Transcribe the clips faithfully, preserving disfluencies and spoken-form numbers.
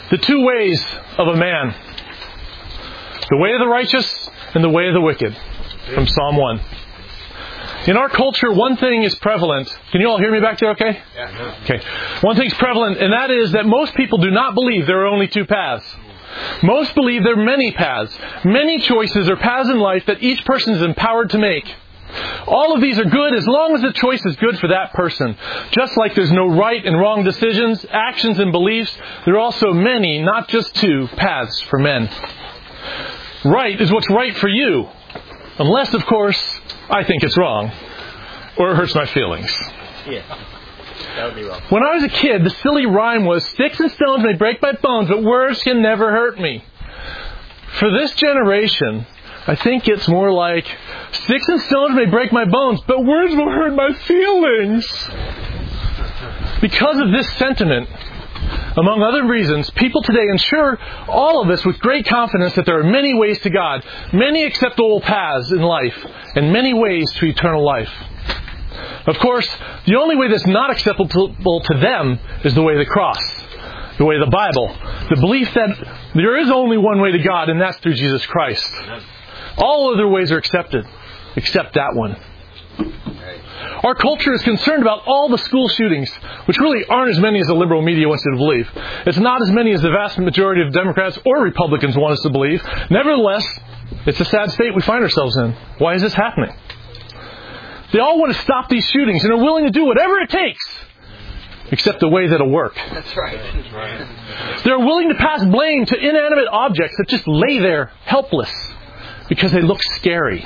The two ways of a man. The way of the righteous and the way of the wicked. From Psalm one. In our culture, one thing is prevalent. Can you all hear me back there okay? Yeah. Okay. One thing's prevalent, and that is that most people do not believe there are only two paths. Most believe there are many paths. Many choices or paths in life that each person is empowered to make. All of these are good as long as the choice is good for that person. Just like there's no right and wrong decisions, actions and beliefs, there are also many, not just two, paths for men. Right is what's right for you. Unless, of course, I think it's wrong. Or it hurts my feelings. Yeah. That would be wrong. When I was a kid, the silly rhyme was, sticks and stones may break my bones, but words can never hurt me. For this generation, I think it's more like, sticks and stones may break my bones, but words will hurt my feelings. Because of this sentiment, among other reasons, people today ensure all of us with great confidence that there are many ways to God, many acceptable paths in life, and many ways to eternal life. Of course, the only way that's not acceptable to them is the way of the cross, the way of the Bible, the belief that there is only one way to God, and that's through Jesus Christ. All other ways are accepted, except that one. Our culture is concerned about all the school shootings, which really aren't as many as the liberal media wants you to believe. It's not as many as the vast majority of Democrats or Republicans want us to believe. Nevertheless, it's a sad state we find ourselves in. Why is this happening? They all want to stop these shootings and are willing to do whatever it takes, except the way that'll work. That's right. That's right. They're willing to pass blame to inanimate objects that just lay there helpless because they look scary.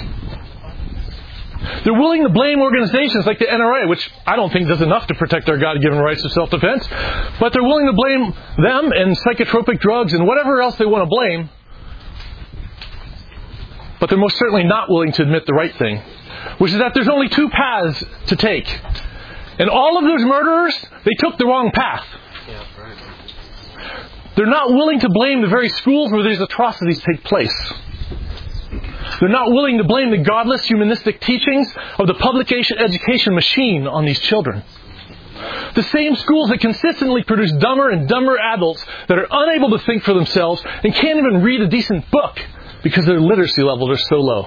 They're willing to blame organizations like the N R A, which I don't think does enough to protect our God-given rights of self-defense. But they're willing to blame them and psychotropic drugs and whatever else they want to blame. But they're most certainly not willing to admit the right thing, which is that there's only two paths to take. And all of those murderers, they took the wrong path. Yeah, right. They're not willing to blame the very schools where these atrocities take place. They're not willing to blame the godless humanistic teachings of the public education machine on these children. The same schools that consistently produce dumber and dumber adults that are unable to think for themselves and can't even read a decent book because their literacy levels are so low.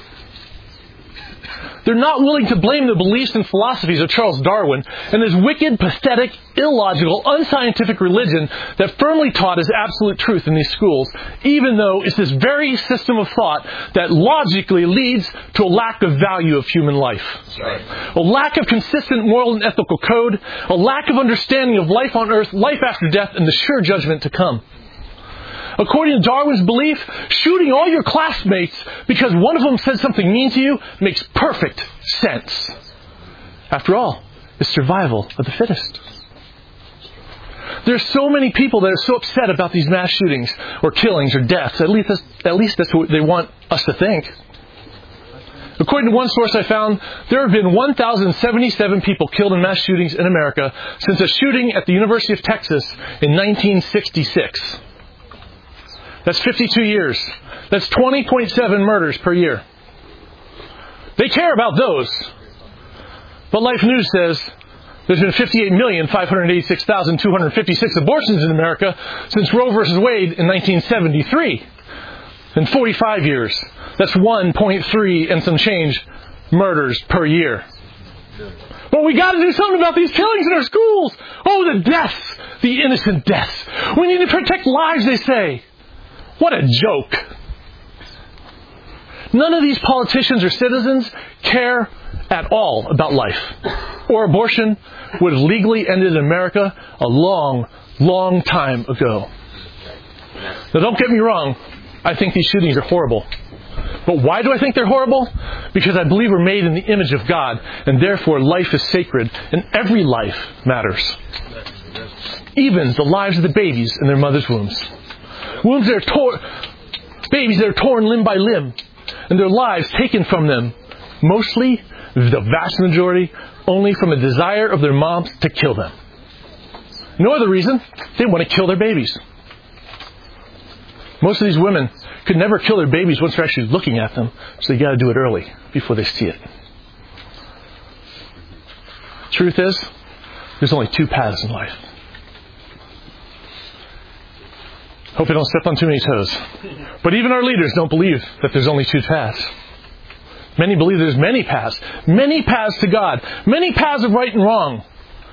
They're not willing to blame the beliefs and philosophies of Charles Darwin and his wicked, pathetic, illogical, unscientific religion that firmly taught as absolute truth in these schools, even though it's this very system of thought that logically leads to a lack of value of human life. Right. A lack of consistent moral and ethical code, a lack of understanding of life on earth, life after death, and the sure judgment to come. According to Darwin's belief, shooting all your classmates because one of them said something mean to you makes perfect sense. After all, it's survival of the fittest. There's so many people that are so upset about these mass shootings or killings or deaths. At least that's, at least that's what they want us to think. According to one source I found, there have been one thousand seventy-seven people killed in mass shootings in America since a shooting at the University of Texas in nineteen sixty-six. That's fifty-two years. That's twenty point seven murders per year. They care about those. But Life News says there's been fifty-eight million, five hundred eighty-six thousand, two hundred fifty-six abortions in America since Roe versus Wade in nineteen seventy-three. In forty-five years, that's one point three and some change murders per year. But we got to do something about these killings in our schools. Oh, the deaths, the innocent deaths. We need to protect lives, they say. What a joke. None of these politicians or citizens care at all about life. Or abortion would have legally ended in America a long, long time ago. Now don't get me wrong, I think these shootings are horrible. But why do I think they're horrible? Because I believe we're made in the image of God, and therefore life is sacred, and every life matters. Even the lives of the babies in their mother's wombs. Wombs that are torn, babies that are torn limb by limb, and their lives taken from them, mostly, the vast majority, only from a desire of their moms to kill them. No other reason. They want to kill their babies. Most of these women could never kill their babies once they're actually looking at them, so they got to do it early before they see it. Truth is, there's only two paths in life. Hope I don't step on too many toes. But even our leaders don't believe that there's only two paths. Many believe there's many paths. Many paths to God. Many paths of right and wrong.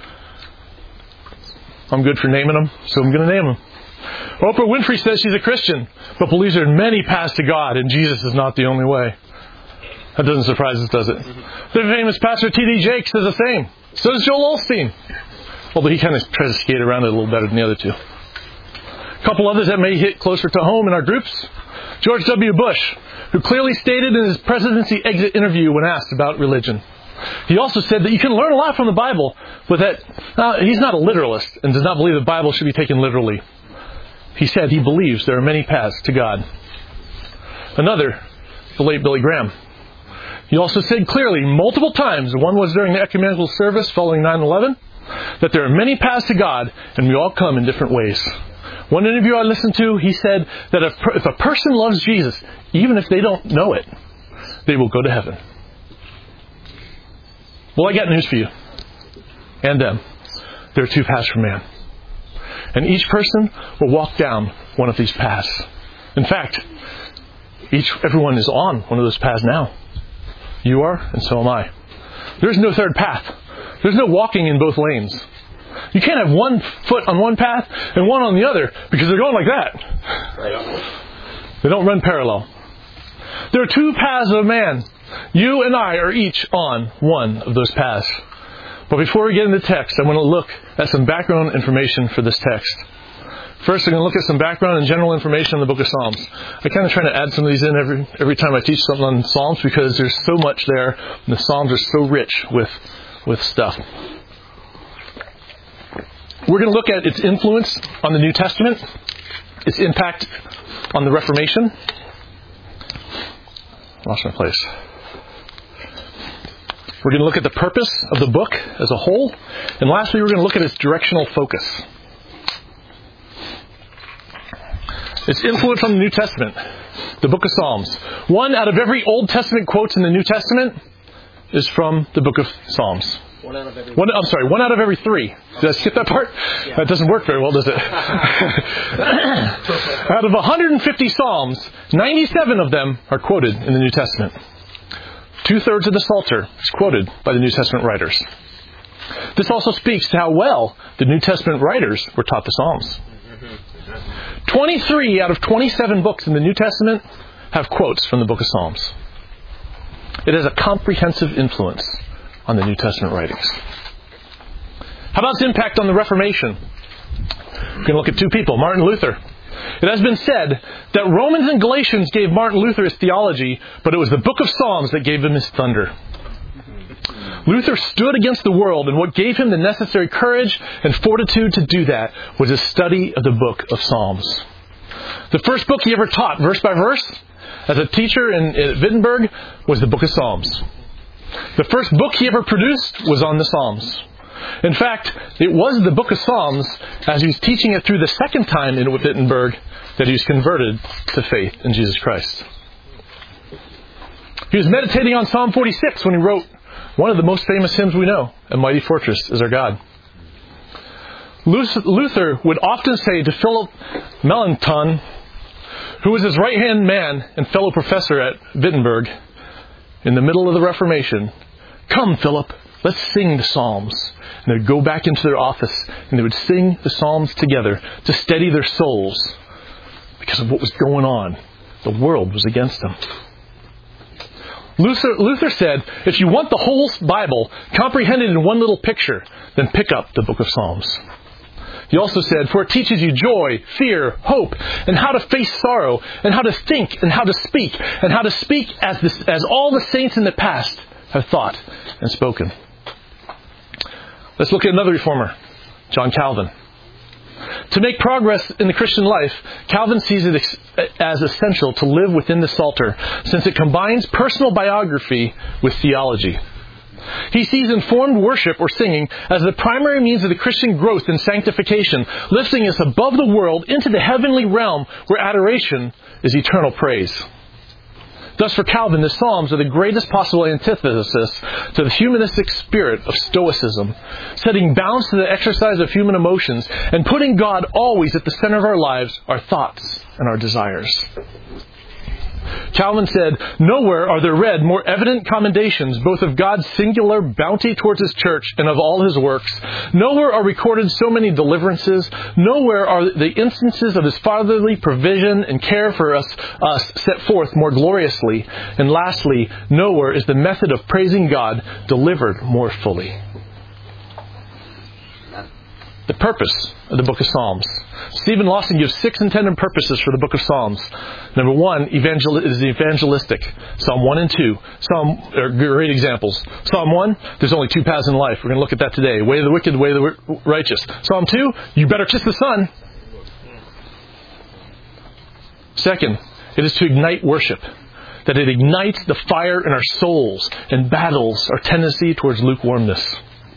I'm good for naming them, so I'm going to name them. Oprah Winfrey says she's a Christian, but believes there are many paths to God, and Jesus is not the only way. That doesn't surprise us, does it? The famous pastor T D Jakes says the same. So does Joel Osteen. Although he kind of tries to skate around it a little better than the other two. A couple others that may hit closer to home in our groups. George W. Bush, who clearly stated in his presidency exit interview when asked about religion. He also said that you can learn a lot from the Bible, but that uh, he's not a literalist and does not believe the Bible should be taken literally. He said he believes there are many paths to God. Another, the late Billy Graham. He also said clearly multiple times, one was during the ecumenical service following nine eleven, that there are many paths to God and we all come in different ways. One interview I listened to, he said that if, if a person loves Jesus, even if they don't know it, they will go to heaven. Well, I got news for you and them. There are two paths for man. And each person will walk down one of these paths. In fact, each everyone is on one of those paths now. You are, and so am I. There's no third path. There's no walking in both lanes. You can't have one foot on one path and one on the other because they're going like that. Right. They don't run parallel. There are two paths of man. You and I are each on one of those paths. But before we get into the text, I want to look at some background information for this text. First, I'm going to look at some background and general information on the book of Psalms. I kind of try to add some of these in every every time I teach something on Psalms because there's so much there, and the Psalms are so rich with, with stuff. We're going to look at its influence on the New Testament, its impact on the Reformation. Lost my place. We're going to look at the purpose of the book as a whole. And lastly, we're going to look at its directional focus. Its influence on the New Testament, the book of Psalms. One out of every Old Testament quotes in the New Testament is from the book of Psalms. One out of every one, I'm sorry, one out of every three. Did I skip that part? Yeah. That doesn't work very well, does it? Out of one hundred fifty Psalms, ninety-seven of them are quoted in the New Testament. Two-thirds of the Psalter is quoted by the New Testament writers. This also speaks to how well the New Testament writers were taught the Psalms. twenty-three out of twenty-seven books in the New Testament have quotes from the book of Psalms. It has a comprehensive influence on the New Testament writings. How about its impact on the Reformation? We're going to look at two people, Martin Luther. It has been said that Romans and Galatians gave Martin Luther his theology, but it was the book of Psalms that gave him his thunder. Luther stood against the world, and what gave him the necessary courage and fortitude to do that was his study of the book of Psalms. The first book he ever taught, verse by verse, as a teacher in, in Wittenberg, was the book of Psalms. The first book he ever produced was on the Psalms. In fact, it was the book of Psalms, as he was teaching it through the second time in Wittenberg, that he was converted to faith in Jesus Christ. He was meditating on Psalm forty-six when he wrote one of the most famous hymns we know, "A Mighty Fortress is Our God." Luther would often say to Philip Melanchthon, who was his right-hand man and fellow professor at Wittenberg, in the middle of the Reformation, "Come, Philip, let's sing the Psalms." And they'd go back into their office and they would sing the Psalms together to steady their souls because of what was going on. The world was against them. Luther, Luther said, if you want the whole Bible comprehended in one little picture, then pick up the book of Psalms. He also said, for it teaches you joy, fear, hope, and how to face sorrow, and how to think, and how to speak, and how to speak as, this, as all the saints in the past have thought and spoken. Let's look at another reformer, John Calvin. To make progress in the Christian life, Calvin sees it as essential to live within the Psalter, since it combines personal biography with theology. He sees informed worship or singing as the primary means of the Christian growth and sanctification, lifting us above the world into the heavenly realm where adoration is eternal praise. Thus, for Calvin, the Psalms are the greatest possible antithesis to the humanistic spirit of Stoicism, setting bounds to the exercise of human emotions and putting God always at the center of our lives, our thoughts, and our desires. Calvin said, "Nowhere are there read more evident commendations both of God's singular bounty towards His church and of all His works. Nowhere are recorded so many deliverances. Nowhere are the instances of His fatherly provision and care for us, us set forth more gloriously. And lastly, nowhere is the method of praising God delivered more fully." The purpose of the book of Psalms. Stephen Lawson gives six intended purposes for the book of Psalms. Number one, evangel- is evangelistic. Psalm one and two. Psalm are great examples. Psalm one, there's only two paths in life. We're going to look at that today. Way of the wicked, way of the righteous. Psalm two, you better kiss the Son. Second, it is to ignite worship. That it ignites the fire in our souls and battles our tendency towards lukewarmness.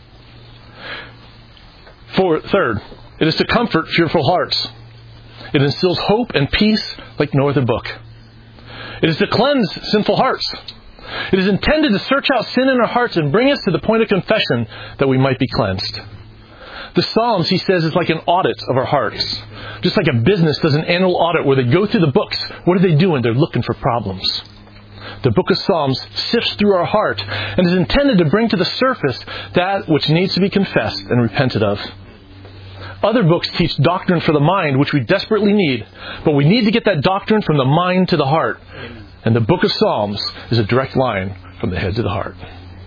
For, third, it is to comfort fearful hearts. It instills hope and peace like no other book. It is to cleanse sinful hearts. It is intended to search out sin in our hearts and bring us to the point of confession that we might be cleansed. The Psalms, he says, is like an audit of our hearts. Just like a business does an annual audit where they go through the books. What are they doing? They're looking for problems. The book of Psalms sifts through our heart and is intended to bring to the surface that which needs to be confessed and repented of. Other books teach doctrine for the mind, which we desperately need, but we need to get that doctrine from the mind to the heart. And the book of Psalms is a direct line from the head to the heart.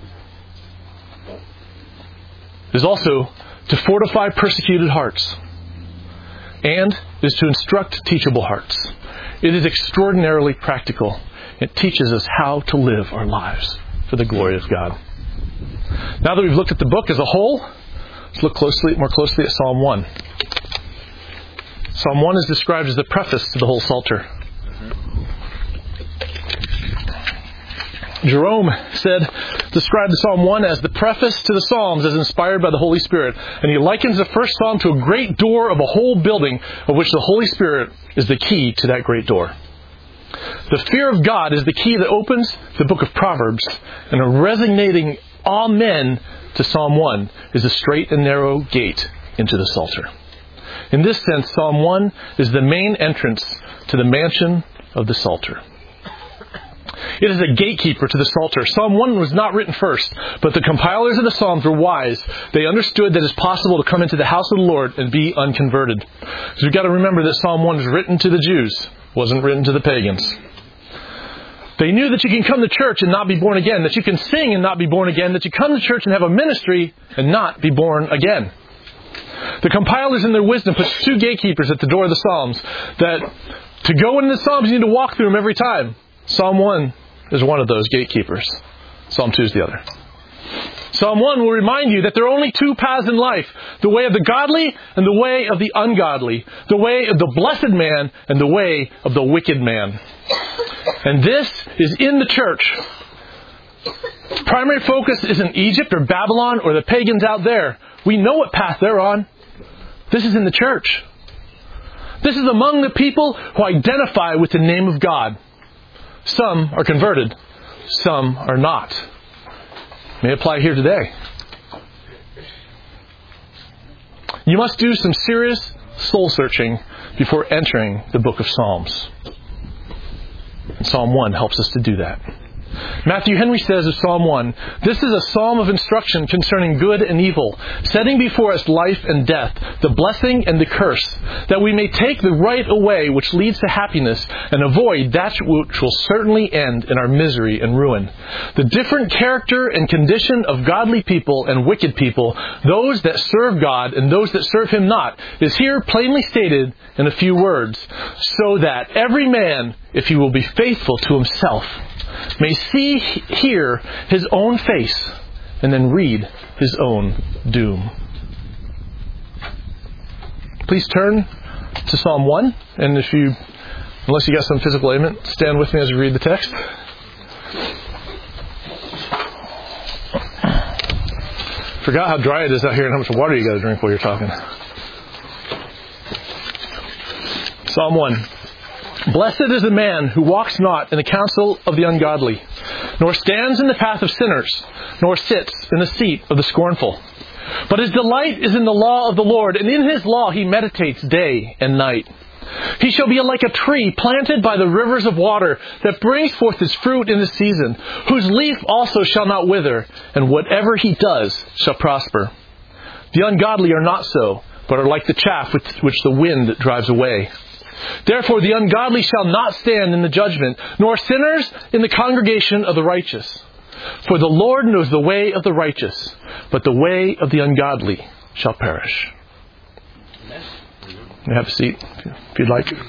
It is also to fortify persecuted hearts, and it is to instruct teachable hearts. It is extraordinarily practical. It teaches us how to live our lives for the glory of God. Now that we've looked at the book as a whole, let's look closely, more closely at Psalm one. Psalm one is described as the preface to the whole Psalter. Jerome said, described Psalm one as the preface to the Psalms as inspired by the Holy Spirit. And he likens the first Psalm to a great door of a whole building of which the Holy Spirit is the key to that great door. The fear of God is the key that opens the book of Proverbs, and a resonating Amen to Psalm one is a straight and narrow gate into the Psalter. In this sense, Psalm one is the main entrance to the mansion of the Psalter. It is a gatekeeper to the Psalter. Psalm one was not written first, but the compilers of the Psalms were wise. They understood that it's possible to come into the house of the Lord and be unconverted. So we've got to remember that Psalm one was written to the Jews, wasn't written to the pagans. They knew that you can come to church and not be born again, that you can sing and not be born again, that you come to church and have a ministry and not be born again. The compilers in their wisdom put two gatekeepers at the door of the Psalms, that to go into the Psalms you need to walk through them every time. Psalm one is one of those gatekeepers. Psalm two is the other. Psalm one will remind you that there are only two paths in life, the way of the godly and the way of the ungodly, the way of the blessed man and the way of the wicked man. And this is in the church. Primary focus isn't Egypt or Babylon or the pagans out there. We know what path they're on. This is in the church. This is among the people who identify with the name of God. Some are converted. Some are not. May apply here today. You must do some serious soul searching before entering the book of Psalms. And Psalm one helps us to do that. Matthew Henry says of Psalm one, "This is a psalm of instruction concerning good and evil, setting before us life and death, the blessing and the curse, that we may take the right away which leads to happiness and avoid that which will certainly end in our misery and ruin. The different character and condition of godly people and wicked people, those that serve God and those that serve Him not, is here plainly stated in a few words, so that every man, if he will be faithful to himself, may see here his own face and then read his own doom." Please turn to Psalm one, and if you, unless you got some physical ailment, stand with me as we read the text. Forgot how dry it is out here and how much water you got to drink while you're talking. Psalm one. Blessed is the man who walks not in the counsel of the ungodly, nor stands in the path of sinners, nor sits in the seat of the scornful. But his delight is in the law of the Lord, and in his law he meditates day and night. He shall be like a tree planted by the rivers of water, that brings forth his fruit in the season, whose leaf also shall not wither, and whatever he does shall prosper. The ungodly are not so, but are like the chaff which the wind drives away. Therefore the ungodly shall not stand in the judgment, nor sinners in the congregation of the righteous. For the Lord knows the way of the righteous, but the way of the ungodly shall perish. You have a seat, if you'd like.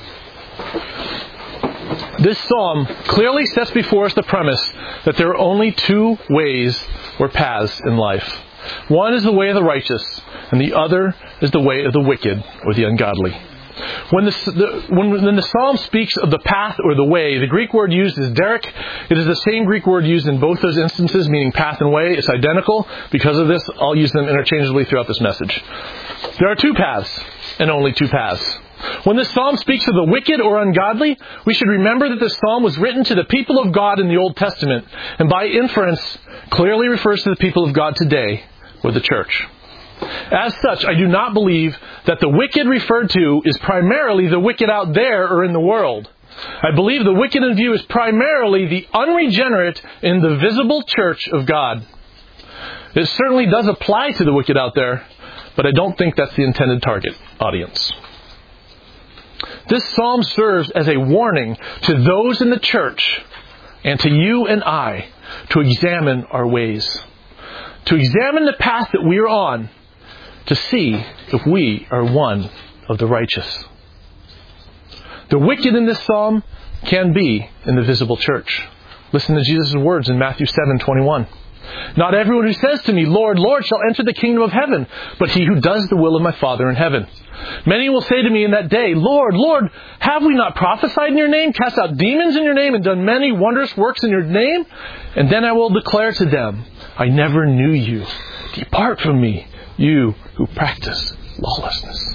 This psalm clearly sets before us the premise that there are only two ways or paths in life. One is the way of the righteous, and the other is the way of the wicked or the ungodly. When the, the, when, when the psalm speaks of the path or the way, the Greek word used is derek. It is the same Greek word used in both those instances, meaning path and way. It's identical. Because of this, I'll use them interchangeably throughout this message. There are two paths, and only two paths. When this psalm speaks of the wicked or ungodly, we should remember that this psalm was written to the people of God in the Old Testament, and by inference, clearly refers to the people of God today, or the church. As such, I do not believe that the wicked referred to is primarily the wicked out there or in the world. I believe the wicked in view is primarily the unregenerate in the visible church of God. It certainly does apply to the wicked out there, but I don't think that's the intended target audience. This psalm serves as a warning to those in the church and to you and I to examine our ways, to examine the path that we are on, to see if we are one of the righteous. The wicked in this psalm can be in the visible church. Listen to Jesus' words in Matthew seven twenty-one. Not everyone who says to me, Lord, Lord, shall enter the kingdom of heaven, but he who does the will of my Father in heaven. Many will say to me in that day, Lord, Lord, have we not prophesied in your name, cast out demons in your name, and done many wondrous works in your name? And then I will declare to them, I never knew you. Depart from me, you who practice lawlessness.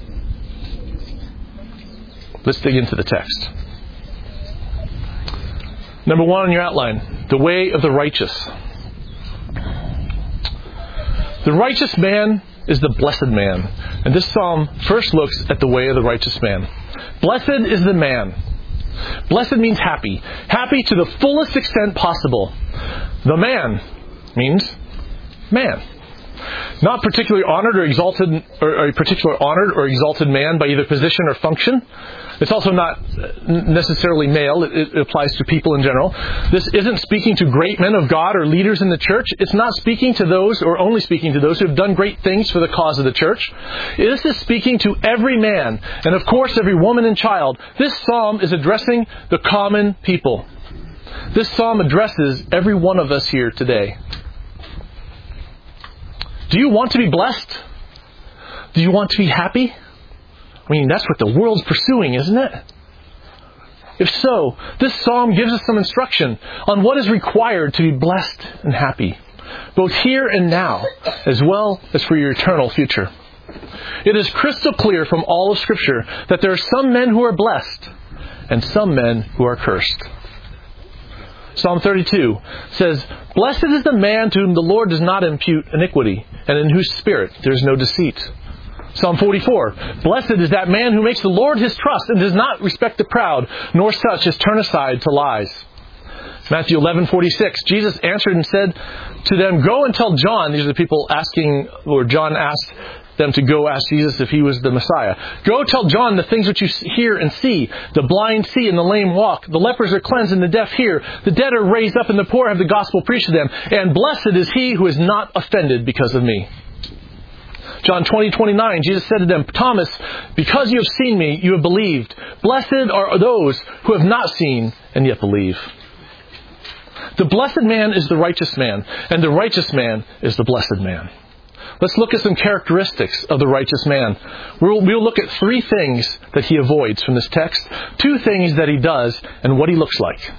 Let's dig into the text. Number one on your outline, the way of the righteous. The righteous man is the blessed man. And this psalm first looks at the way of the righteous man. Blessed is the man. Blessed means happy. Happy to the fullest extent possible. The man means man. Not particularly honored or exalted, or a particular honored or exalted man by either position or function. It's also not necessarily male. It, it applies to people in general. This isn't speaking to great men of God or leaders in the church. It's not speaking to those, or only speaking to those who have done great things for the cause of the church. This is speaking to every man, and of course every woman and child. This psalm is addressing the common people. This psalm addresses every one of us here today. Do you want to be blessed? Do you want to be happy? I mean, that's what the world's pursuing, isn't it? If so, this psalm gives us some instruction on what is required to be blessed and happy, both here and now, as well as for your eternal future. It is crystal clear from all of Scripture that there are some men who are blessed and some men who are cursed. Psalm thirty-two says, Blessed is the man to whom the Lord does not impute iniquity, and in whose spirit there is no deceit. Psalm forty-four, Blessed is that man who makes the Lord his trust and does not respect the proud, nor such as turn aside to lies. Matthew eleven forty-six, Jesus answered and said to them, Go and tell John, these are the people asking, or John asked them to go ask Jesus if he was the Messiah. Go tell John the things which you hear and see. The blind see and the lame walk. The lepers are cleansed and the deaf hear. The dead are raised up and the poor have the gospel preached to them. And blessed is he who is not offended because of me. John twenty twenty-nine, Jesus said to them, Thomas, because you have seen me, you have believed. Blessed are those who have not seen and yet believe. The blessed man is the righteous man, and the righteous man is the blessed man. Let's look at some characteristics of the righteous man. We'll, we'll look at three things that he avoids from this text, two things that he does, and what he looks like.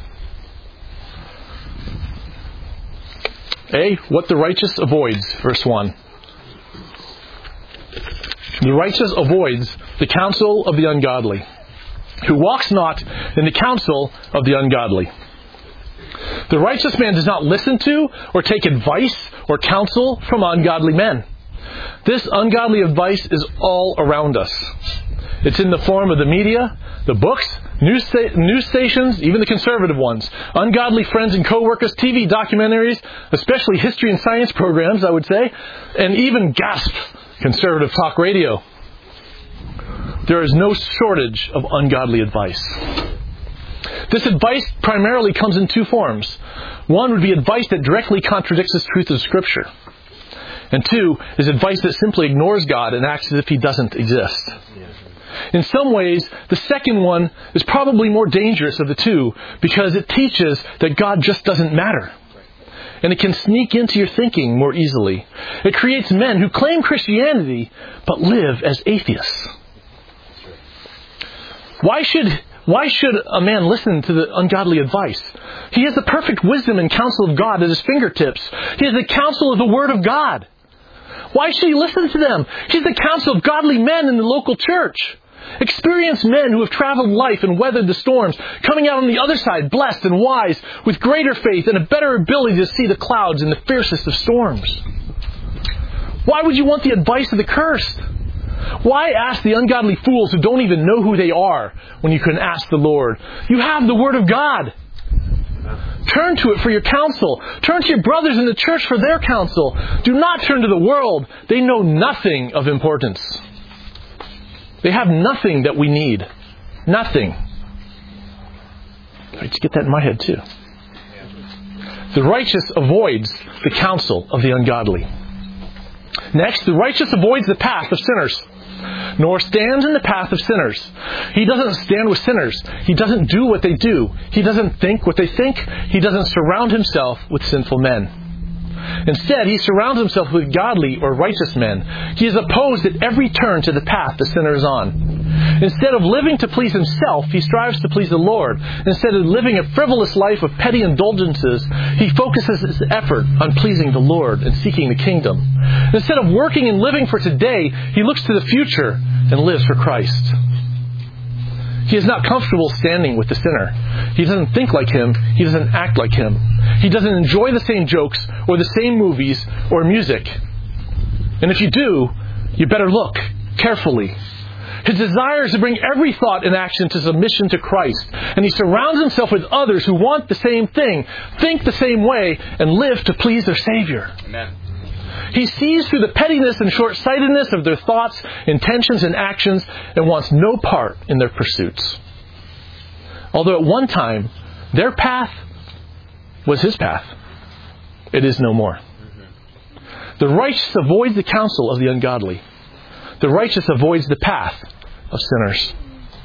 A, what the righteous avoids, verse one. The righteous avoids the counsel of the ungodly. who walks not in the counsel of the ungodly. The righteous man does not listen to or take advice or counsel from ungodly men. This ungodly advice is all around us. It's in the form of the media, the books, news, sta- news stations, even the conservative ones, ungodly friends and co-workers, T V documentaries, especially history and science programs, I would say, and even, gasp, conservative talk radio. There is no shortage of ungodly advice. This advice primarily comes in two forms. One would be advice that directly contradicts the truth of Scripture. And two is advice that simply ignores God and acts as if He doesn't exist. In some ways, the second one is probably more dangerous of the two because it teaches that God just doesn't matter. And it can sneak into your thinking more easily. It creates men who claim Christianity but live as atheists. Why should why should a man listen to the ungodly advice? He has the perfect wisdom and counsel of God at his fingertips. He has the counsel of the Word of God. Why should he listen to them? He's the counsel of godly men in the local church. Experienced men who have traveled life and weathered the storms, coming out on the other side blessed and wise, with greater faith and a better ability to see the clouds in the fiercest of storms. Why would you want the advice of the cursed? Why ask the ungodly fools who don't even know who they are when you can ask the Lord? You have the Word of God. Turn to it for your counsel. Turn to your brothers in the church for their counsel. Do not turn to the world. They know nothing of importance. They have nothing that we need. Nothing. Let's get that in my head too. The righteous avoids the counsel of the ungodly. Next, the righteous avoids the path of sinners, nor stands in the path of sinners. He doesn't stand with sinners. He doesn't do what they do. He doesn't think what they think. He doesn't surround himself with sinful men. Instead, he surrounds himself with godly or righteous men. He is opposed at every turn to the path the sinner is on. Instead of living to please himself, he strives to please the Lord. Instead of living a frivolous life of petty indulgences, he focuses his effort on pleasing the Lord and seeking the kingdom. Instead of working and living for today, he looks to the future and lives for Christ. He is not comfortable standing with the sinner. He doesn't think like him. He doesn't act like him. He doesn't enjoy the same jokes or the same movies or music. And if you do, you better look carefully. His desire is to bring every thought and action to submission to Christ. And he surrounds himself with others who want the same thing, think the same way, and live to please their Savior. Amen. He sees through the pettiness and short-sightedness of their thoughts, intentions, and actions and wants no part in their pursuits. Although at one time, their path was his path, it is no more. The righteous avoids the counsel of the ungodly. The righteous avoids the path of sinners.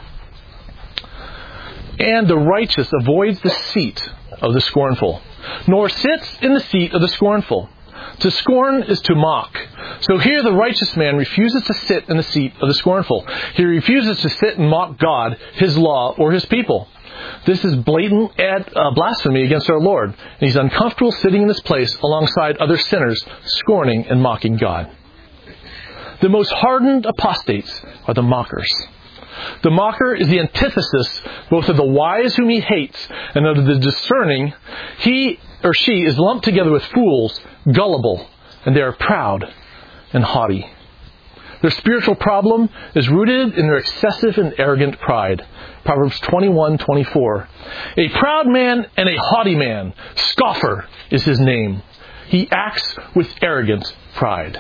And the righteous avoids the seat of the scornful, nor sits in the seat of the scornful. To scorn is to mock. So here the righteous man refuses to sit in the seat of the scornful. He refuses to sit and mock God, His law, or His people. This is blatant ad, uh, blasphemy against our Lord. And he's uncomfortable sitting in this place alongside other sinners, scorning and mocking God. The most hardened apostates are the mockers. The mocker is the antithesis both of the wise whom he hates and of the discerning. He or she is lumped together with fools, gullible, and they are proud and haughty. Their spiritual problem is rooted in their excessive and arrogant pride. Proverbs twenty-one twenty-four. A proud man and a haughty man, scoffer is his name. He acts with arrogant pride.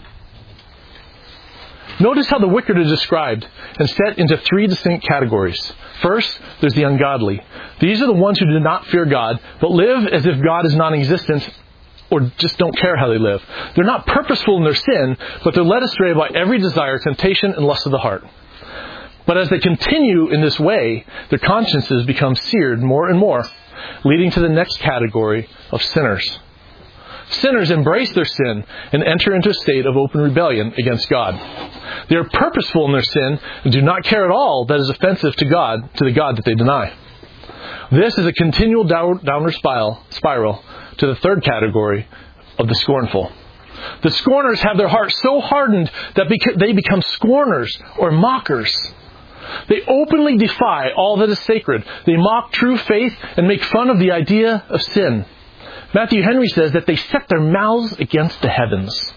Notice how the wicked are described and set into three distinct categories. First, there's the ungodly. These are the ones who do not fear God, but live as if God is non-existent, or just don't care how they live. They're not purposeful in their sin, but they're led astray by every desire, temptation, and lust of the heart. But as they continue in this way, their consciences become seared more and more, leading to the next category of sinners. Sinners embrace their sin and enter into a state of open rebellion against God. They are purposeful in their sin and do not care at all that is offensive to God, to the God that they deny. This is a continual downward spiral to the third category of the scornful. The scorners have their hearts so hardened that they become scorners or mockers. They openly defy all that is sacred. They mock true faith and make fun of the idea of sin. Matthew Henry says that they set their mouths against the heavens.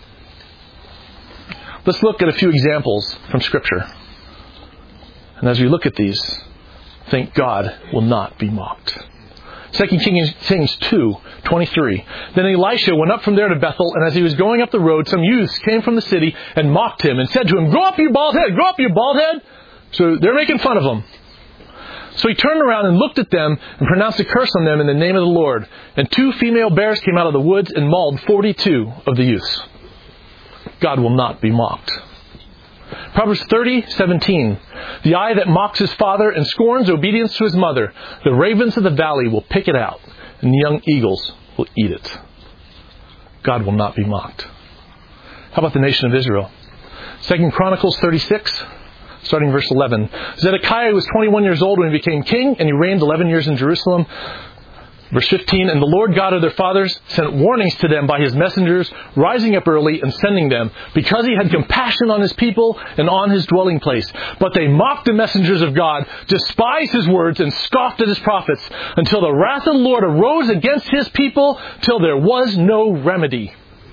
Let's look at a few examples from Scripture. And as we look at these, think God will not be mocked. Second Kings two twenty-three. Then Elisha went up from there to Bethel, and as he was going up the road, some youths came from the city and mocked him and said to him, "Grow up, you bald head! Grow up, you bald head!" So they're making fun of him. So he turned around and looked at them and pronounced a curse on them in the name of the Lord. And two female bears came out of the woods and mauled forty-two of the youths. God will not be mocked. Proverbs thirty seventeen. The eye that mocks his father and scorns obedience to his mother, the ravens of the valley will pick it out, and the young eagles will eat it. God will not be mocked. How about the nation of Israel? Second Chronicles thirty-six, starting verse eleven. Zedekiah was twenty-one years old when he became king, and he reigned eleven years in Jerusalem. Verse fifteen, and the Lord God of their fathers sent warnings to them by his messengers, rising up early and sending them, because he had compassion on his people and on his dwelling place. But they mocked the messengers of God, despised his words, and scoffed at his prophets, until the wrath of the Lord arose against his people, till there was no remedy.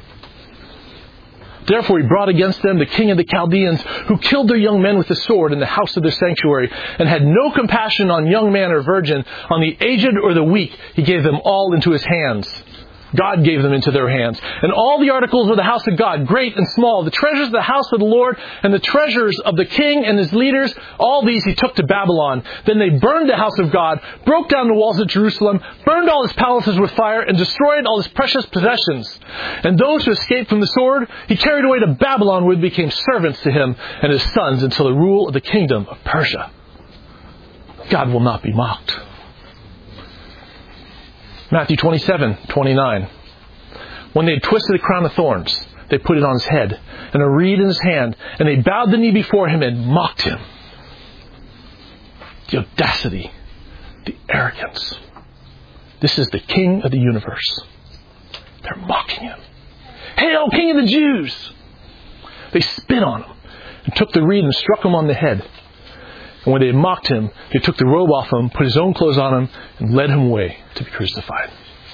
Therefore he brought against them the king of the Chaldeans, who killed their young men with the sword in the house of their sanctuary, and had no compassion on young man or virgin, on the aged or the weak. He gave them all into his hands. God gave them into their hands. And all the articles of the house of God, great and small, the treasures of the house of the Lord, and the treasures of the king and his leaders, all these he took to Babylon. Then they burned the house of God, broke down the walls of Jerusalem, burned all his palaces with fire, and destroyed all his precious possessions. And those who escaped from the sword, he carried away to Babylon, where they became servants to him and his sons until the rule of the kingdom of Persia. God will not be mocked. Matthew twenty-seven twenty-nine. When they had twisted a crown of thorns, they put it on his head, and a reed in his hand, and they bowed the knee before him and mocked him. The audacity, the arrogance. This is the King of the universe. They're mocking him. "Hail, King of the Jews!" They spit on him and took the reed and struck him on the head. And when they had mocked him, they took the robe off him, put his own clothes on him, and led him away to be crucified.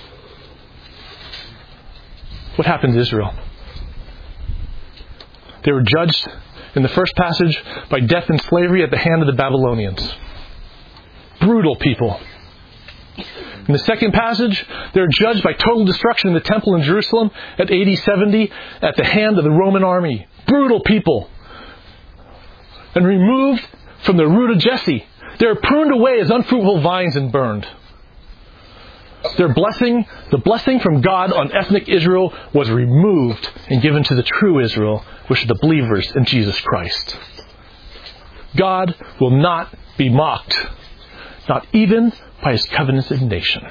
What happened to Israel? They were judged in the first passage by death and slavery at the hand of the Babylonians. Brutal people. In the second passage, they were judged by total destruction in the temple in Jerusalem at A D seventy at the hand of the Roman army. Brutal people. And removed from the root of Jesse. They were pruned away as unfruitful vines and burned. Their blessing, the blessing from God on ethnic Israel, was removed and given to the true Israel, which are the believers in Jesus Christ. God will not be mocked, not even by his covenanted nation.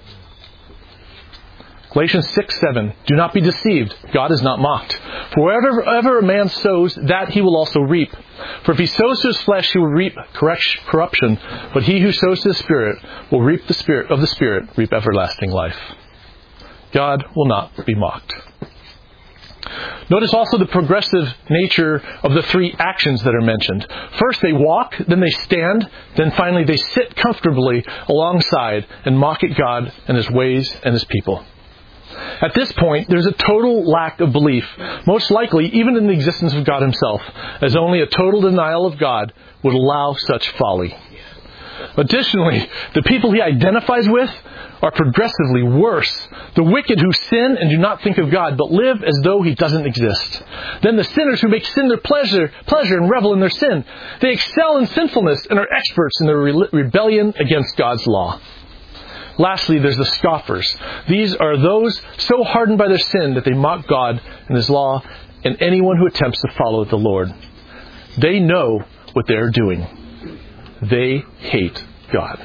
Galatians six seven. Do not be deceived. God is not mocked. For wherever a man sows, that he will also reap. For if he sows to his flesh, he will reap corruption. But he who sows to the Spirit will reap the Spirit of the Spirit, reap everlasting life. God will not be mocked. Notice also the progressive nature of the three actions that are mentioned. First they walk, then they stand, then finally they sit comfortably alongside and mock at God and his ways and his people. At this point, there's a total lack of belief, most likely even in the existence of God himself, as only a total denial of God would allow such folly. Additionally, the people he identifies with are progressively worse. The wicked who sin and do not think of God, but live as though he doesn't exist. Then the sinners who make sin their pleasure, pleasure and revel in their sin. They excel in sinfulness and are experts in their re- rebellion against God's law. Lastly, there's the scoffers. These are those so hardened by their sin that they mock God and his law and anyone who attempts to follow the Lord. They know what they're doing. They hate God.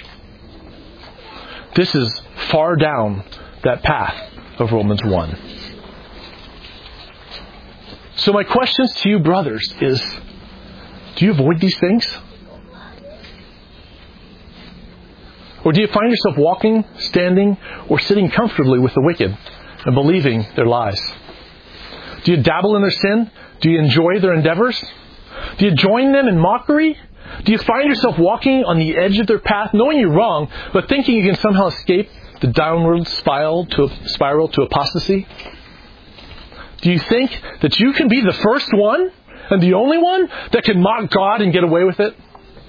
This is far down that path of Romans one. So my questions to you, brothers, is, do you avoid these things? Or do you find yourself walking, standing, or sitting comfortably with the wicked and believing their lies? Do you dabble in their sin? Do you enjoy their endeavors? Do you join them in mockery? Do you find yourself walking on the edge of their path, knowing you're wrong, but thinking you can somehow escape the downward spiral to spiral to apostasy? Do you think that you can be the first one and the only one that can mock God and get away with it?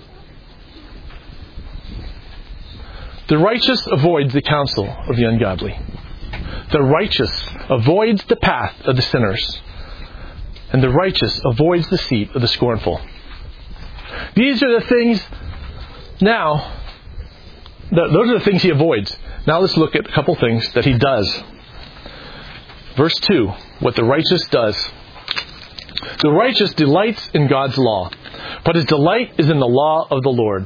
The righteous avoids the counsel of the ungodly. The righteous avoids the path of the sinners. And the righteous avoids the seat of the scornful. These are the things, now, those are the things he avoids. Now let's look at a couple things that he does. Verse two, what the righteous does. The righteous delights in God's law, but his delight is in the law of the Lord.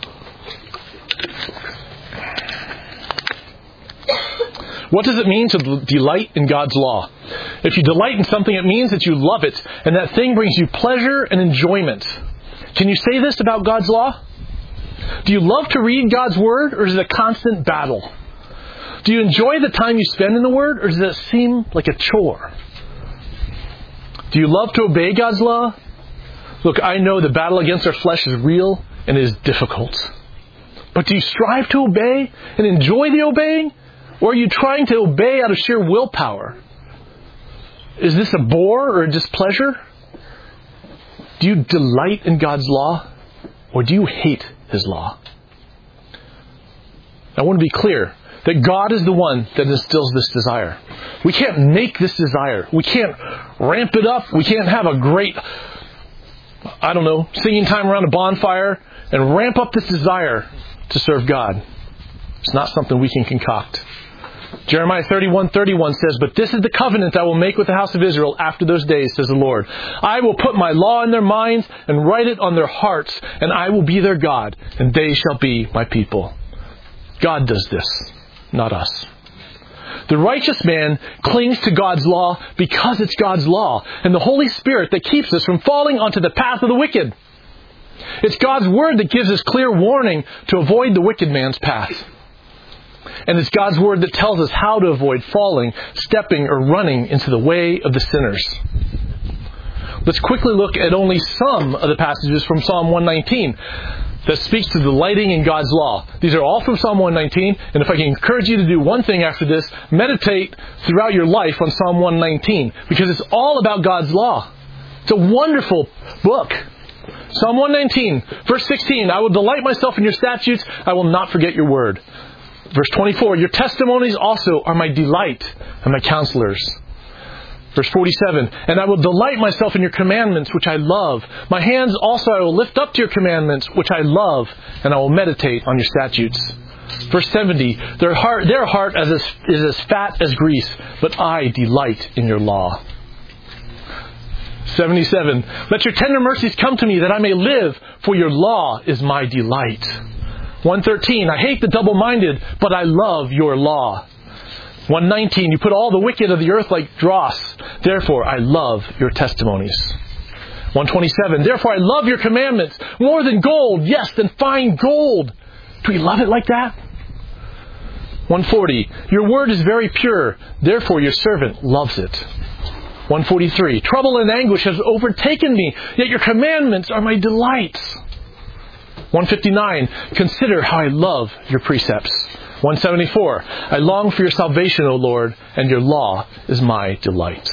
What does it mean to delight in God's law? If you delight in something, it means that you love it, and that thing brings you pleasure and enjoyment. Can you say this about God's law? Do you love to read God's Word, or is it a constant battle? Do you enjoy the time you spend in the Word, or does it seem like a chore? Do you love to obey God's law? Look, I know the battle against our flesh is real and it is difficult. But do you strive to obey and enjoy the obeying? Or are you trying to obey out of sheer willpower? Is this a bore or a displeasure? Do you delight in God's law? Or do you hate His law? I want to be clear that God is the one that instills this desire. We can't make this desire. We can't ramp it up. We can't have a great, I don't know, singing time around a bonfire and ramp up this desire to serve God. It's not something we can concoct. Jeremiah thirty-one thirty-one says, "But this is the covenant I will make with the house of Israel after those days, says the Lord. I will put my law in their minds and write it on their hearts, and I will be their God, and they shall be my people." God does this, not us. The righteous man clings to God's law because it's God's law and the Holy Spirit that keeps us from falling onto the path of the wicked. It's God's Word that gives us clear warning to avoid the wicked man's path. And it's God's Word that tells us how to avoid falling, stepping, or running into the way of the sinners. Let's quickly look at only some of the passages from Psalm one nineteen that speaks to delighting in God's law. These are all from Psalm one nineteen, and if I can encourage you to do one thing after this, meditate throughout your life on Psalm one nineteen, because it's all about God's law. It's a wonderful book. Psalm one nineteen, verse sixteen, "I will delight myself in your statutes, I will not forget your word." Verse twenty-four, "Your testimonies also are my delight and my counselors." Verse forty-seven, "And I will delight myself in your commandments, which I love. My hands also I will lift up to your commandments, which I love, and I will meditate on your statutes." Verse seventy, "Their heart, their heart is, as, is as fat as grease, but I delight in your law." seventy-seven, "Let your tender mercies come to me, that I may live, for your law is my delight." one thirteen, "I hate the double-minded, but I love your law." one nineteen, "You put all the wicked of the earth like dross. Therefore, I love your testimonies." one twenty-seven, "Therefore, I love your commandments more than gold, yes, than fine gold." Do we love it like that? one forty, "Your word is very pure. Therefore, your servant loves it." one forty-three, "Trouble and anguish has overtaken me, yet your commandments are my delights." one fifty-nine, "Consider how I love your precepts." one seventy-four, "I long for your salvation, O Lord, and your law is my delight."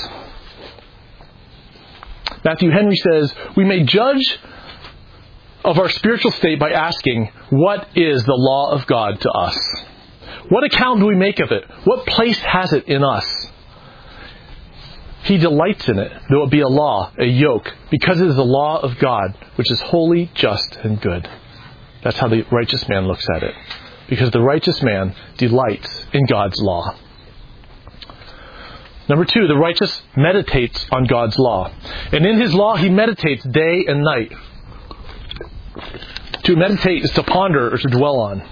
Matthew Henry says, "We may judge of our spiritual state by asking, what is the law of God to us? What account do we make of it? What place has it in us? He delights in it, though it be a law, a yoke, because it is the law of God, which is holy, just, and good." That's how the righteous man looks at it. Because the righteous man delights in God's law. Number two, the righteous meditates on God's law. And in his law, he meditates day and night. To meditate is to ponder or to dwell on.